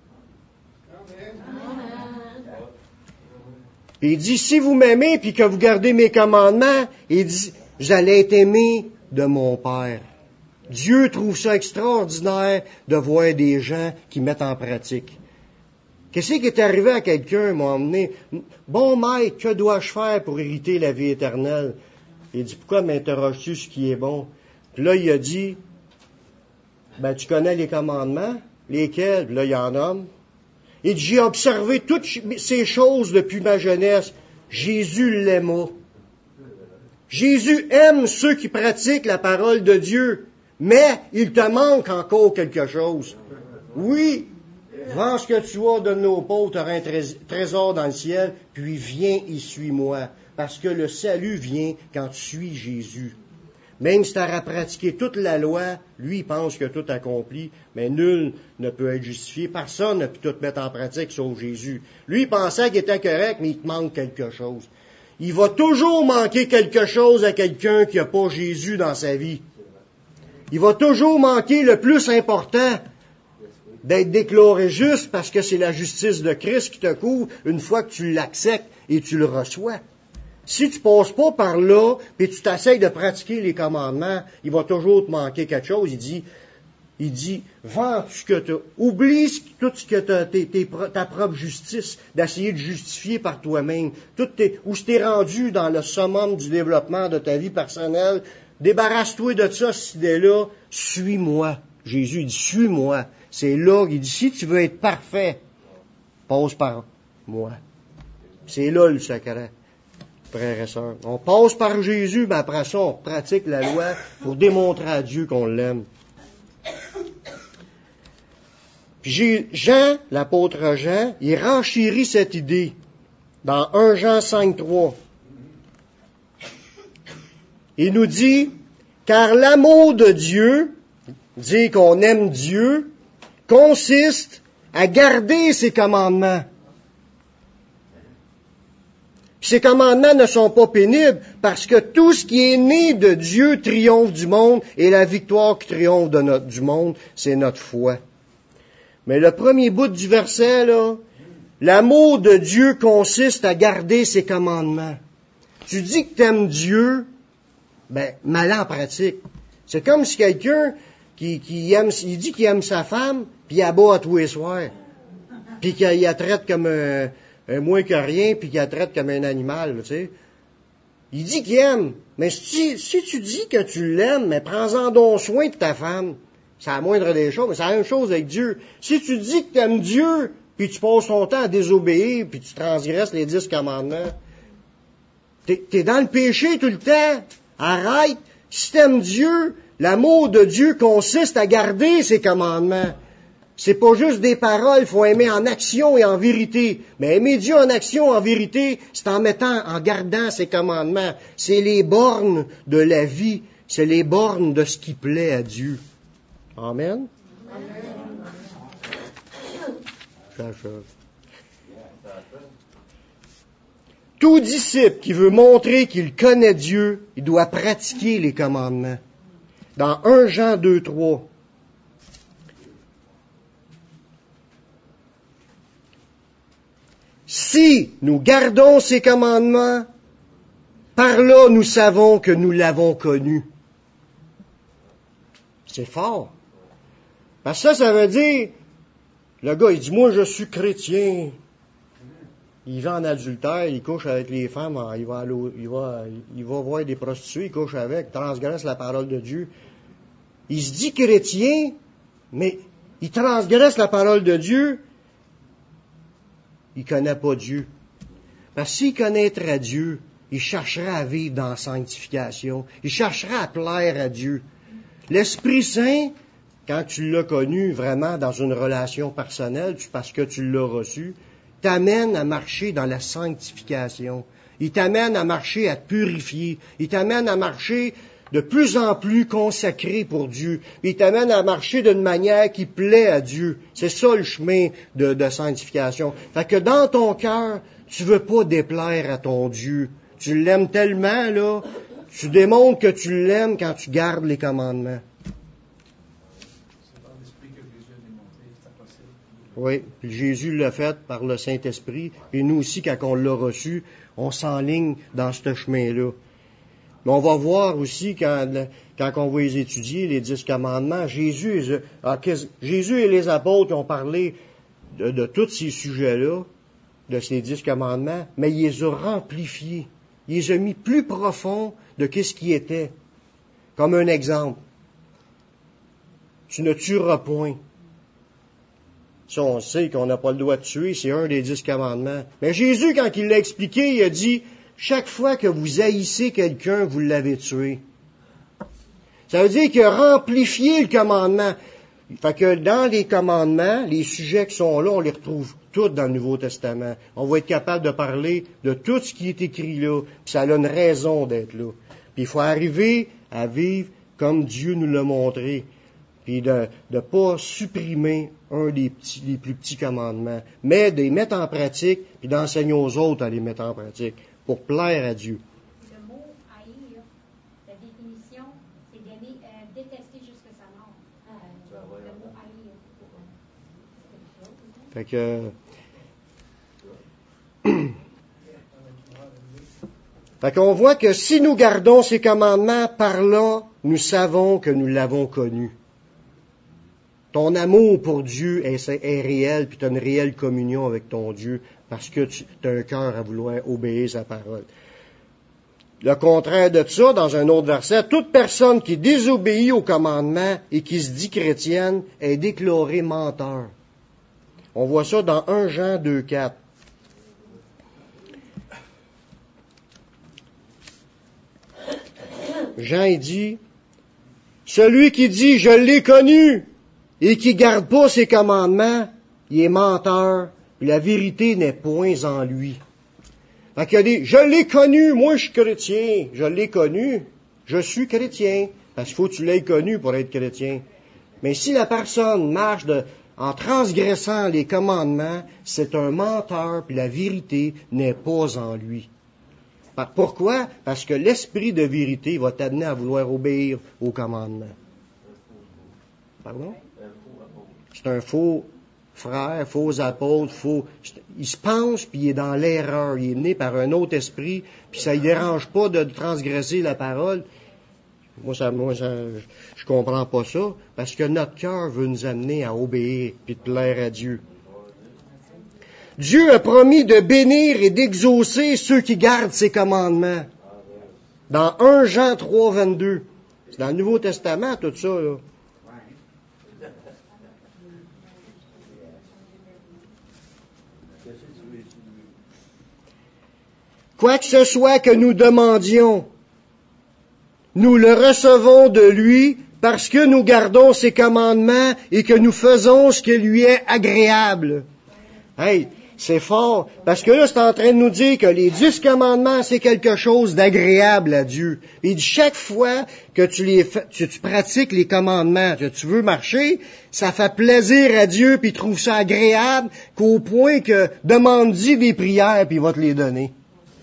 Et il dit, si vous m'aimez puis que vous gardez mes commandements, il dit, vous allez être aimé de mon Père. Dieu trouve ça extraordinaire de voir des gens qui mettent en pratique. Qu'est-ce qui est arrivé à quelqu'un, m'a emmené, bon maître, que dois-je faire pour hériter la vie éternelle? Il dit, pourquoi m'interroges-tu ce qui est bon? Puis là, il a dit, ben, tu connais les commandements? Lesquels? Puis là, il en nomme. Il dit, j'ai observé toutes ces choses depuis ma jeunesse. Jésus l'aima. Jésus aime ceux qui pratiquent la parole de Dieu, mais il te manque encore quelque chose. Oui, vends ce que tu as, donne aux pauvres, tu auras un trésor dans le ciel, puis viens et suis-moi. Parce que le salut vient quand tu suis Jésus. Même si tu auras pratiqué toute la loi, lui, il pense que tout accompli, mais nul ne peut être justifié. Personne ne peut tout mettre en pratique sauf Jésus. Lui, il pensait qu'il était correct, mais il te manque quelque chose. Il va toujours manquer quelque chose à quelqu'un qui n'a pas Jésus dans sa vie. Il va toujours manquer le plus important, d'être déclaré juste parce que c'est la justice de Christ qui te couvre une fois que tu l'acceptes et tu le reçois. Si tu passes pas par là, puis tu t'essayes de pratiquer les commandements, il va toujours te manquer quelque chose. Il dit, il dit, vends tout ce que tu as. Oublie tout ce que tu as, ta propre justice, d'essayer de justifier par toi-même. Tout tes, où tu t'es rendu dans le summum du développement de ta vie personnelle, débarrasse-toi de ça, cette idée-là, suis-moi. Jésus, il dit, suis-moi. C'est là, il dit, si tu veux être parfait, passe par moi. C'est là le secret. Frères et sœurs. On passe par Jésus, mais après ça, on pratique la loi pour démontrer à Dieu qu'on l'aime. Puis Jean, l'apôtre Jean, il renchérit cette idée dans premier Jean cinq trois. Il nous dit, car l'amour de Dieu, dit qu'on aime Dieu, consiste à garder ses commandements. Puis ces commandements ne sont pas pénibles parce que tout ce qui est né de Dieu triomphe du monde et la victoire qui triomphe de notre, du monde, c'est notre foi. Mais le premier bout du verset, là, l'amour de Dieu consiste à garder ses commandements. Tu dis que tu aimes Dieu, ben, mal en pratique. C'est comme si quelqu'un qui, qui aime, il dit qu'il aime sa femme, puis il abat à tous les soirs. Puis qu'il la traite comme un, un moins que rien, puis qu'il la traite comme un animal, tu sais. Il dit qu'il aime. Mais si, si tu dis que tu l'aimes, mais prends-en donc soin de ta femme. C'est la moindre des choses, mais c'est la même chose avec Dieu. Si tu dis que tu aimes Dieu, puis tu passes ton temps à désobéir, puis tu transgresses les dix commandements, t'es, t'es dans le péché tout le temps. Arrête. Si tu aimes Dieu, l'amour de Dieu consiste à garder ses commandements. C'est pas juste des paroles, il faut aimer en action et en vérité. Mais aimer Dieu en action, en vérité, c'est en mettant, en gardant ses commandements. C'est les bornes de la vie. C'est les bornes de ce qui plaît à Dieu. Amen. Amen. Tout disciple qui veut montrer qu'il connaît Dieu, il doit pratiquer les commandements. Dans premier Jean deux trois. Si nous gardons ces commandements, par là nous savons que nous l'avons connu. C'est fort. Parce que ça, ça veut dire, le gars, il dit, moi, je suis chrétien. Il va en adultère, il couche avec les femmes, il va, aller, il va, il va voir des prostituées, il couche avec, il transgresse la parole de Dieu. Il se dit chrétien, mais il transgresse la parole de Dieu. Il connaît pas Dieu. Parce que s'il connaîtrait Dieu, il chercherait à vivre dans la sanctification. Il chercherait à plaire à Dieu. L'Esprit Saint, quand tu l'as connu vraiment dans une relation personnelle, parce que tu l'as reçu, t'amène à marcher dans la sanctification. Il t'amène à marcher, à te purifier. Il t'amène à marcher de plus en plus consacré pour Dieu. Il t'amène à marcher d'une manière qui plaît à Dieu. C'est ça le chemin de, de sanctification. Fait que dans ton cœur, tu veux pas déplaire à ton Dieu. Tu l'aimes tellement, là, tu démontres que tu l'aimes quand tu gardes les commandements. Oui, puis Jésus l'a fait par le Saint-Esprit, et nous aussi, quand on l'a reçu, on s'enligne dans ce chemin-là. Mais on va voir aussi, quand, quand on va les étudier, les dix commandements, Jésus, Jésus et les apôtres ont parlé de, de tous ces sujets-là, de ces dix commandements, mais il les a amplifiés. Il les a mis plus profonds de ce qui était. Comme un exemple. Tu ne tueras point. Ça, on sait qu'on n'a pas le droit de tuer, c'est un des dix commandements. Mais Jésus, quand il l'a expliqué, il a dit, chaque fois que vous haïssez quelqu'un, vous l'avez tué. Ça veut dire qu'il a amplifié le commandement. Fait que dans les commandements, les sujets qui sont là, on les retrouve tous dans le Nouveau Testament. On va être capable de parler de tout ce qui est écrit là, puis ça a une raison d'être là. Puis il faut arriver à vivre comme Dieu nous l'a montré, puis de ne pas supprimer un des, petits, des plus petits commandements, mais de les mettre en pratique, puis d'enseigner aux autres à les mettre en pratique, pour plaire à Dieu. Le mot haïr, la définition, c'est d'aimer, euh, détester jusqu'à sa mort. Euh, le mot haïr. Fait que... Fait qu'on voit que si nous gardons ces commandements, par là, nous savons que nous l'avons connu. Ton amour pour Dieu est, est réel, puis tu as une réelle communion avec ton Dieu, parce que tu as un cœur à vouloir obéir sa parole. Le contraire de ça, dans un autre verset, toute personne qui désobéit aux commandements et qui se dit chrétienne est déclarée menteur. On voit ça dans premier Jean deux quatre. Jean il dit, celui qui dit je l'ai connu et qui garde pas ses commandements, il est menteur, et la vérité n'est point en lui. Fait qu'il a dit, je l'ai connu, moi je suis chrétien, je l'ai connu, je suis chrétien, parce qu'il faut que tu l'aies connu pour être chrétien. Mais si la personne marche de, en transgressant les commandements, c'est un menteur, puis la vérité n'est pas en lui. Pourquoi? Parce que l'esprit de vérité va t'amener à vouloir obéir aux commandements. Pardon? C'est un faux frère, faux apôtre, faux... Il se pense, puis il est dans l'erreur. Il est né par un autre esprit, puis ça ne dérange pas de transgresser la parole. Moi, ça, moi ça, je comprends pas ça, parce que notre cœur veut nous amener à obéir, puis de plaire à Dieu. Dieu a promis de bénir et d'exaucer ceux qui gardent ses commandements. Dans premier Jean trois vingt-deux. C'est dans le Nouveau Testament, tout ça, là. Quoi que ce soit que nous demandions, nous le recevons de lui parce que nous gardons ses commandements et que nous faisons ce qui lui est agréable. Hey! C'est fort, parce que là, c'est en train de nous dire que les dix commandements, c'est quelque chose d'agréable à Dieu. Il dit, chaque fois que tu, les fais, tu, tu pratiques les commandements, que tu veux marcher, ça fait plaisir à Dieu, puis il trouve ça agréable, qu'au point que demande-y des prières, puis il va te les donner.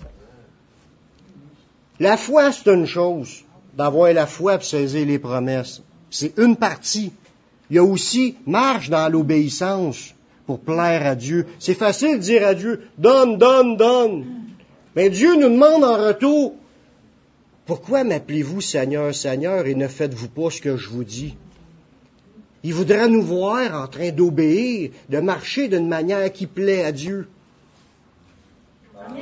La foi, c'est une chose, d'avoir la foi et saisir les promesses. C'est une partie. Il y a aussi marche dans l'obéissance. Pour plaire à Dieu. C'est facile de dire à Dieu, donne, donne, donne. Mais Dieu nous demande en retour, pourquoi m'appelez-vous Seigneur, Seigneur, et ne faites-vous pas ce que je vous dis? Il voudra nous voir en train d'obéir, de marcher d'une manière qui plaît à Dieu. Amen.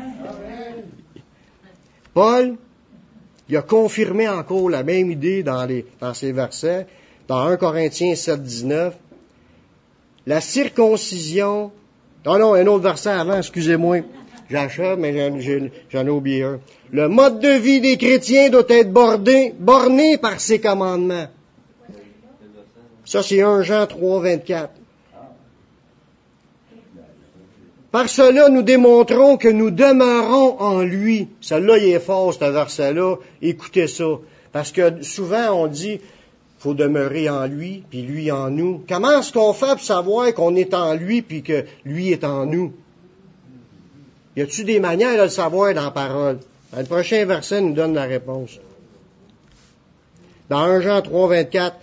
Paul, il a confirmé encore la même idée dans, les, dans ces versets, dans premier Corinthiens sept dix-neuf. La circoncision... Oh non, un autre verset avant, excusez-moi. J'achève, mais j'en, j'en ai oublié un. Le mode de vie des chrétiens doit être borné, borné par ses commandements. Ça, c'est premier Jean trois vingt-quatre. Par cela, nous démontrons que nous demeurons en lui. Celle-là, il est fort, ce verset-là. Écoutez ça. Parce que souvent, on dit... faut demeurer en lui, puis lui en nous. Comment est-ce qu'on fait pour savoir qu'on est en lui, puis que lui est en nous? Y a-t-il des manières de le savoir dans la parole? Dans le prochain verset nous donne la réponse. Dans premier Jean trois vingt-quatre,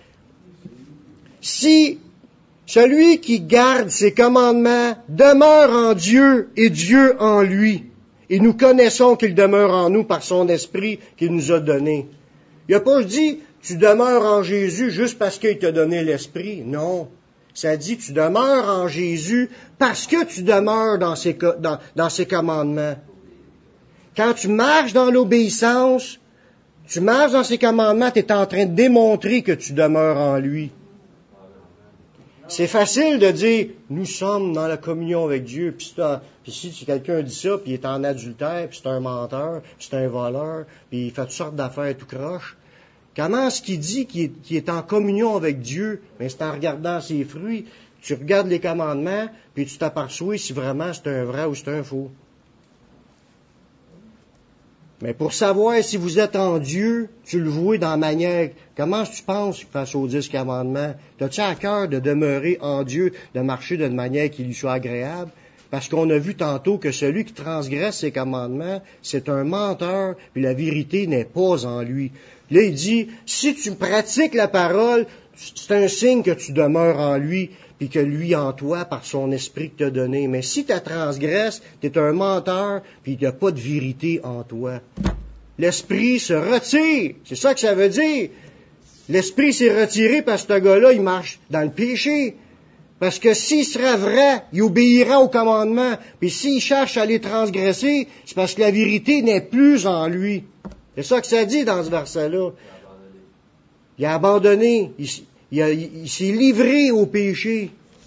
si celui qui garde ses commandements demeure en Dieu et Dieu en lui, et nous connaissons qu'il demeure en nous par son esprit qu'il nous a donné. Il n'a pas dit, tu demeures en Jésus juste parce qu'il t'a donné l'Esprit. Non. Ça dit, tu demeures en Jésus parce que tu demeures dans ses, dans, dans ses commandements. Quand tu marches dans l'obéissance, tu marches dans ses commandements, tu es en train de démontrer que tu demeures en lui. C'est facile de dire, nous sommes dans la communion avec Dieu, puis, puis si quelqu'un dit ça, puis il est en adultère, puis c'est un menteur, puis c'est un voleur, puis il fait toutes sortes d'affaires tout croche. Comment est-ce qu'il dit qu'il est, qu'il est en communion avec Dieu? Mais c'est en regardant ses fruits. Tu regardes les commandements, puis tu t'aperçois si vraiment c'est un vrai ou c'est un faux. Mais pour savoir si vous êtes en Dieu, tu le vois dans la manière. Comment tu penses face aux dix commandements? T'as-tu à cœur de demeurer en Dieu, de marcher d'une manière qui lui soit agréable? Parce qu'on a vu tantôt que celui qui transgresse ses commandements, c'est un menteur, puis la vérité n'est pas en lui. Là, il dit, si tu pratiques la parole, c'est un signe que tu demeures en lui, puis que lui en toi, par son esprit que t'a donné. Mais si tu transgresses, tu es un menteur, puis il n'y a pas de vérité en toi. L'esprit se retire. C'est ça que ça veut dire. L'esprit s'est retiré parce que ce gars-là, il marche dans le péché. Parce que s'il sera vrai, il obéira au commandement. Puis s'il cherche à les transgresser, c'est parce que la vérité n'est plus en lui. C'est ça que ça dit dans ce verset-là. Il a abandonné. Il, il, a, il s'est livré au péché.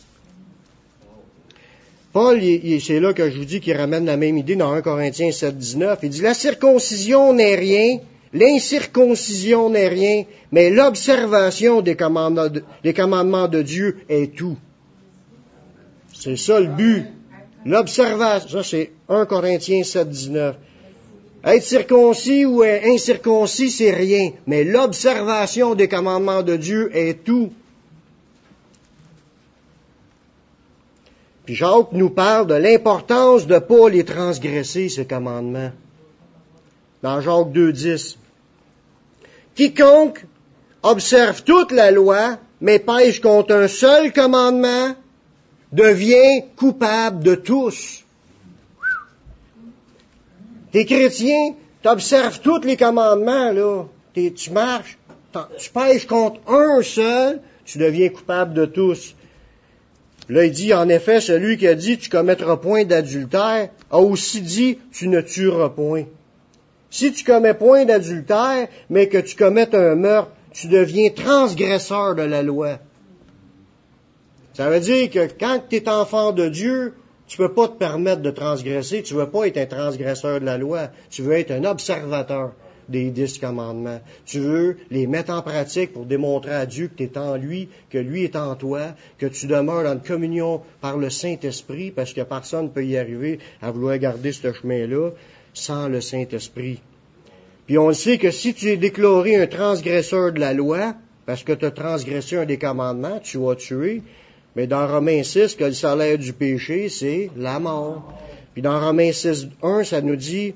Paul, il, il, c'est là que je vous dis qu'il ramène la même idée dans un Corinthiens sept, dix-neuf. Il dit, la circoncision n'est rien, l'incirconcision n'est rien, mais l'observation des commandements de, des commandements de Dieu est tout. C'est ça le but. L'observation, ça c'est un Corinthiens sept, dix-neuf. Être circoncis ou incirconcis, c'est rien. Mais l'observation des commandements de Dieu est tout. Puis Jacques nous parle de l'importance de ne pas les transgresser, ces commandements. Dans Jacques deux, dix. Quiconque observe toute la loi, mais pêche contre un seul commandement, devient coupable de tous. T'es chrétien, t'observes tous les commandements, là. T'es, tu marches, tu pêches contre un seul, tu deviens coupable de tous. Là, il dit, en effet, celui qui a dit, tu commettras point d'adultère, a aussi dit, tu ne tueras point. Si tu commets point d'adultère, mais que tu commettes un meurtre, tu deviens transgresseur de la loi. Ça veut dire que quand tu es enfant de Dieu, tu peux pas te permettre de transgresser, tu veux pas être un transgresseur de la loi, tu veux être un observateur des dix commandements. Tu veux les mettre en pratique pour démontrer à Dieu que tu es en lui, que lui est en toi, que tu demeures dans une communion par le Saint-Esprit, parce que personne ne peut y arriver à vouloir garder ce chemin-là sans le Saint-Esprit. Puis on le sait que si tu es déclaré un transgresseur de la loi, parce que tu as transgressé un des commandements, tu vas tuer. Mais dans Romains six, que le salaire du péché, c'est la mort. Puis dans Romains six, un, ça nous dit,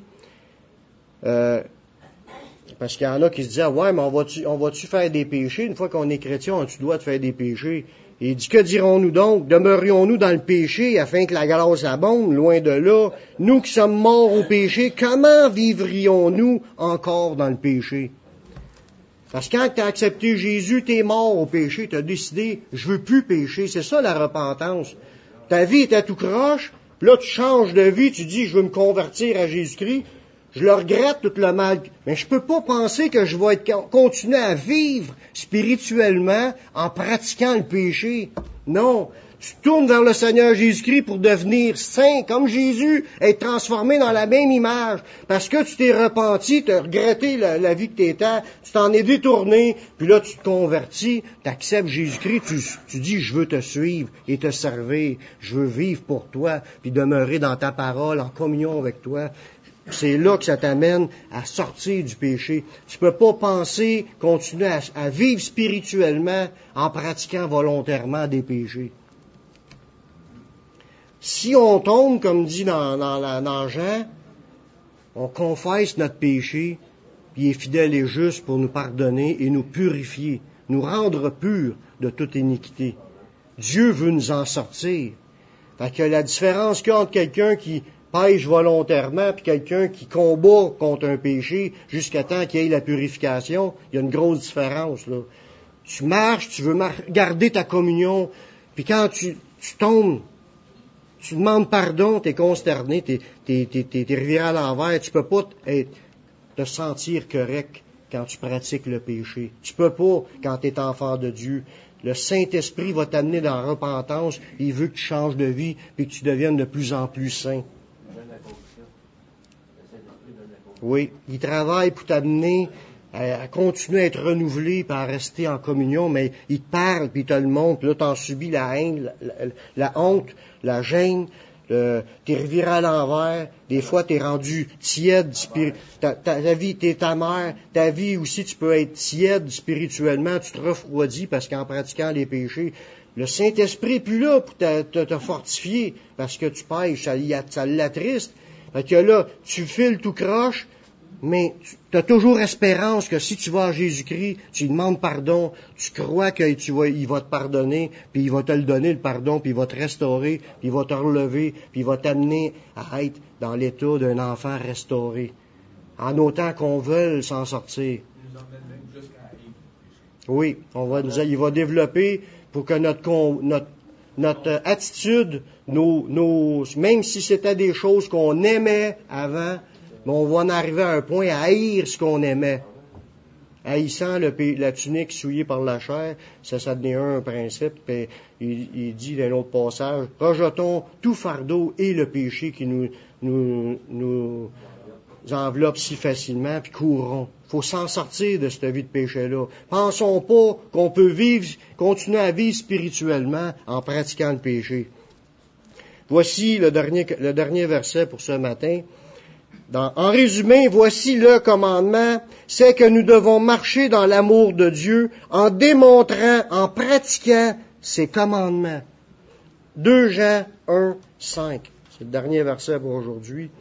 euh, parce qu'il y en a qui se disent, ah ouais, mais on va-tu, on va-tu faire des péchés? Une fois qu'on est chrétien, tu dois te faire des péchés. Et il dit, que dirons-nous donc? Demeurions-nous dans le péché afin que la grâce abonde? Loin de là. Nous qui sommes morts au péché, comment vivrions-nous encore dans le péché? Parce que quand tu as accepté Jésus, tu es mort au péché, tu as décidé, je veux plus pécher. C'est ça la repentance. Ta vie était tout croche, là tu changes de vie, tu dis, je veux me convertir à Jésus-Christ. Je le regrette tout le mal. Mais je peux pas penser que je vais être, continuer à vivre spirituellement en pratiquant le péché. Non. Tu tournes vers le Seigneur Jésus-Christ pour devenir saint, comme Jésus, être transformé dans la même image. Parce que tu t'es repenti, tu as regretté la, la vie que tu étais, tu t'en es détourné, puis là tu te convertis, tu acceptes Jésus-Christ, tu, tu dis, je veux te suivre et te servir, je veux vivre pour toi, puis demeurer dans ta parole, en communion avec toi. C'est là que ça t'amène à sortir du péché. Tu peux pas penser, continuer à, à vivre spirituellement en pratiquant volontairement des péchés. Si on tombe, comme dit dans, dans, la, dans Jean, on confesse notre péché, puis il est fidèle et juste pour nous pardonner et nous purifier, nous rendre purs de toute iniquité. Dieu veut nous en sortir. Fait que la différence qu'il y a entre quelqu'un qui pêche volontairement puis quelqu'un qui combat contre un péché jusqu'à temps qu'il y ait la purification, il y a une grosse différence, là. Tu marches, tu veux mar- garder ta communion, puis quand tu, tu tombes, tu demandes pardon, t'es consterné, t'es, t'es, t'es, t'es, t'es reviré à l'envers, tu peux pas être, te sentir correct quand tu pratiques le péché. Tu peux pas quand t'es enfant de Dieu. Le Saint-Esprit va t'amener dans la repentance, il veut que tu changes de vie, puis que tu deviennes de plus en plus saint. Oui, il travaille pour t'amener à, à continuer à être renouvelé, puis à rester en communion, mais il te parle, puis il te le montre, puis là t'en subis la haine, la, la, la honte, la gêne, euh, t'es reviré à l'envers, des fois t'es rendu tiède, spiri- ta, ta, ta vie, t'es ta mère, ta vie aussi tu peux être tiède spirituellement, tu te refroidis parce qu'en pratiquant les péchés, le Saint-Esprit est plus là pour te, te, te fortifier parce que tu pêches, ça, ça l'attriste. Fait que là, tu files tout croche, mais tu as toujours espérance que si tu vas à Jésus-Christ, tu lui demandes pardon, tu crois qu'il va te pardonner, puis il va te le donner, le pardon, puis il va te restaurer, puis il va te relever, puis il va t'amener à être dans l'état d'un enfant restauré. En autant qu'on veuille s'en sortir. Oui, on va nous, il va développer pour que notre, notre, notre attitude, nos, nos, même si c'était des choses qu'on aimait avant, mais on va en arriver à un point à haïr ce qu'on aimait. Haïssant le, la tunique souillée par la chair, ça, ça devient un principe. Et il, il dit dans un autre passage, rejetons tout fardeau et le péché qui nous, nous, nous enveloppe si facilement, puis courons. Il faut s'en sortir de cette vie de péché-là. Pensons pas qu'on peut vivre, continuer à vivre spirituellement en pratiquant le péché. Voici le dernier, le dernier verset pour ce matin. Dans, en résumé, voici le commandement, c'est que nous devons marcher dans l'amour de Dieu en démontrant, en pratiquant ses commandements. deux Jean un, cinq. C'est le dernier verset pour aujourd'hui.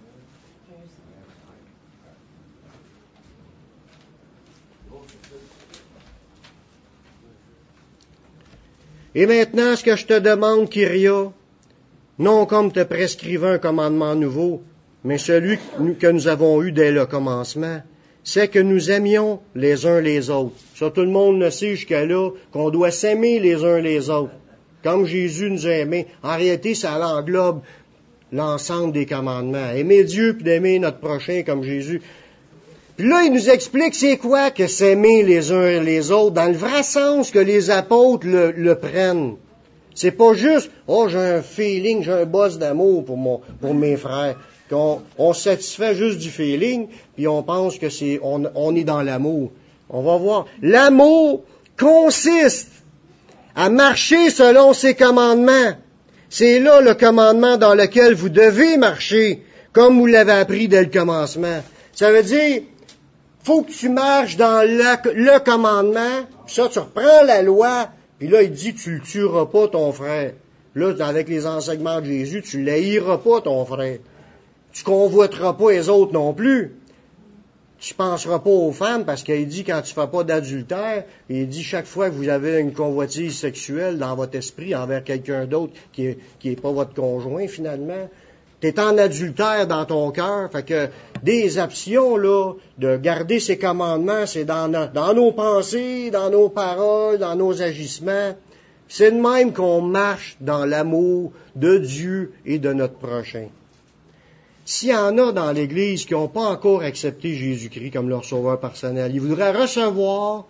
Et maintenant, ce que je te demande, Kyria, non comme te prescrivant un commandement nouveau, mais celui que nous avons eu dès le commencement, c'est que nous aimions les uns les autres. Ça, tout le monde le sait jusqu'à là, qu'on doit s'aimer les uns les autres, comme Jésus nous a aimés. En réalité, ça englobe l'ensemble des commandements. Aimer Dieu puis d'aimer notre prochain comme Jésus. Puis là, il nous explique c'est quoi que s'aimer les uns les autres, dans le vrai sens que les apôtres le, le prennent. C'est pas juste, oh, j'ai un feeling, j'ai un buzz d'amour pour mon, pour mes frères. Qu'on, on se satisfait juste du feeling, puis on pense que c'est, on, on est dans l'amour. On va voir. L'amour consiste à marcher selon ses commandements. C'est là le commandement dans lequel vous devez marcher, comme vous l'avez appris dès le commencement. Ça veut dire, faut que tu marches dans le, le commandement, puis ça, tu reprends la loi, puis là, il dit, tu ne tueras pas ton frère. Là, avec les enseignements de Jésus, tu ne l'haïras pas, ton frère. Tu convoiteras pas les autres non plus. Tu penseras pas aux femmes, parce qu'il dit, quand tu fais pas d'adultère, il dit, chaque fois que vous avez une convoitise sexuelle dans votre esprit envers quelqu'un d'autre qui est, qui est pas votre conjoint, finalement, t'es en adultère dans ton cœur. Fait que des actions, là, de garder ses commandements, c'est dans, no, dans nos pensées, dans nos paroles, dans nos agissements. C'est de même qu'on marche dans l'amour de Dieu et de notre prochain. S'il y en a dans l'Église qui n'ont pas encore accepté Jésus-Christ comme leur sauveur personnel, ils voudraient recevoir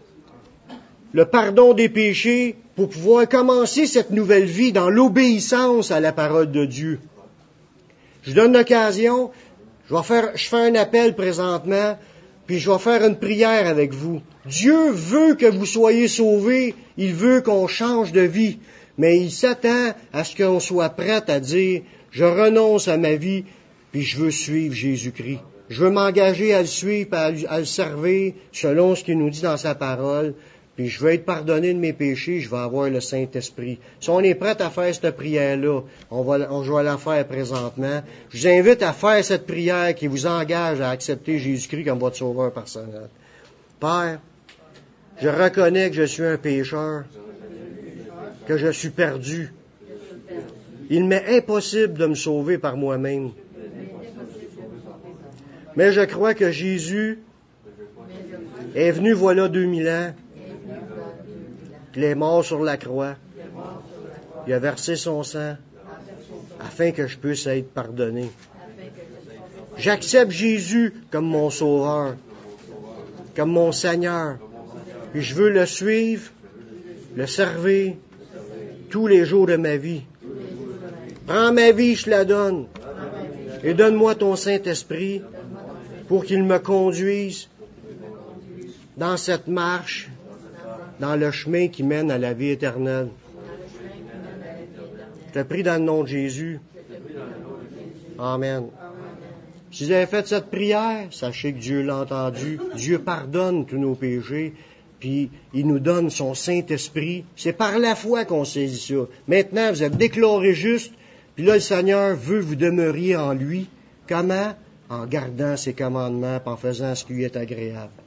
le pardon des péchés pour pouvoir commencer cette nouvelle vie dans l'obéissance à la parole de Dieu. Je donne l'occasion, je vais faire, je fais un appel présentement, puis je vais faire une prière avec vous. Dieu veut que vous soyez sauvés, il veut qu'on change de vie, mais il s'attend à ce qu'on soit prêt à dire, je renonce à ma vie, puis je veux suivre Jésus-Christ. Je veux m'engager à le suivre, à, à le servir, selon ce qu'il nous dit dans sa parole, puis je veux être pardonné de mes péchés, je vais avoir le Saint-Esprit. Si on est prêt à faire cette prière-là, on va, on, je vais la faire présentement. Je vous invite à faire cette prière qui vous engage à accepter Jésus-Christ comme votre sauveur personnel. Père, je reconnais que je suis un pécheur, que je suis perdu. Il m'est impossible de me sauver par moi-même. Mais je crois que Jésus est venu voilà deux mille ans. Il est mort sur la croix. Il a versé son sang afin que je puisse être pardonné. J'accepte Jésus comme mon sauveur, comme mon Seigneur. Et je veux le suivre, le servir tous les jours de ma vie. Prends ma vie, je la donne. Et donne-moi ton Saint-Esprit pour qu'il me conduise dans cette marche, dans le chemin qui mène à la vie éternelle. Je te prie dans le nom de Jésus Amen. Si vous avez fait cette prière, sachez que Dieu l'a entendu. Dieu pardonne tous nos péchés, puis il nous donne son Saint-Esprit. C'est par la foi qu'on saisit ça. Maintenant, vous êtes déclarés justes, puis là, le Seigneur veut que vous demeuriez en lui. Comment? En gardant ses commandements, en faisant ce qui lui est agréable.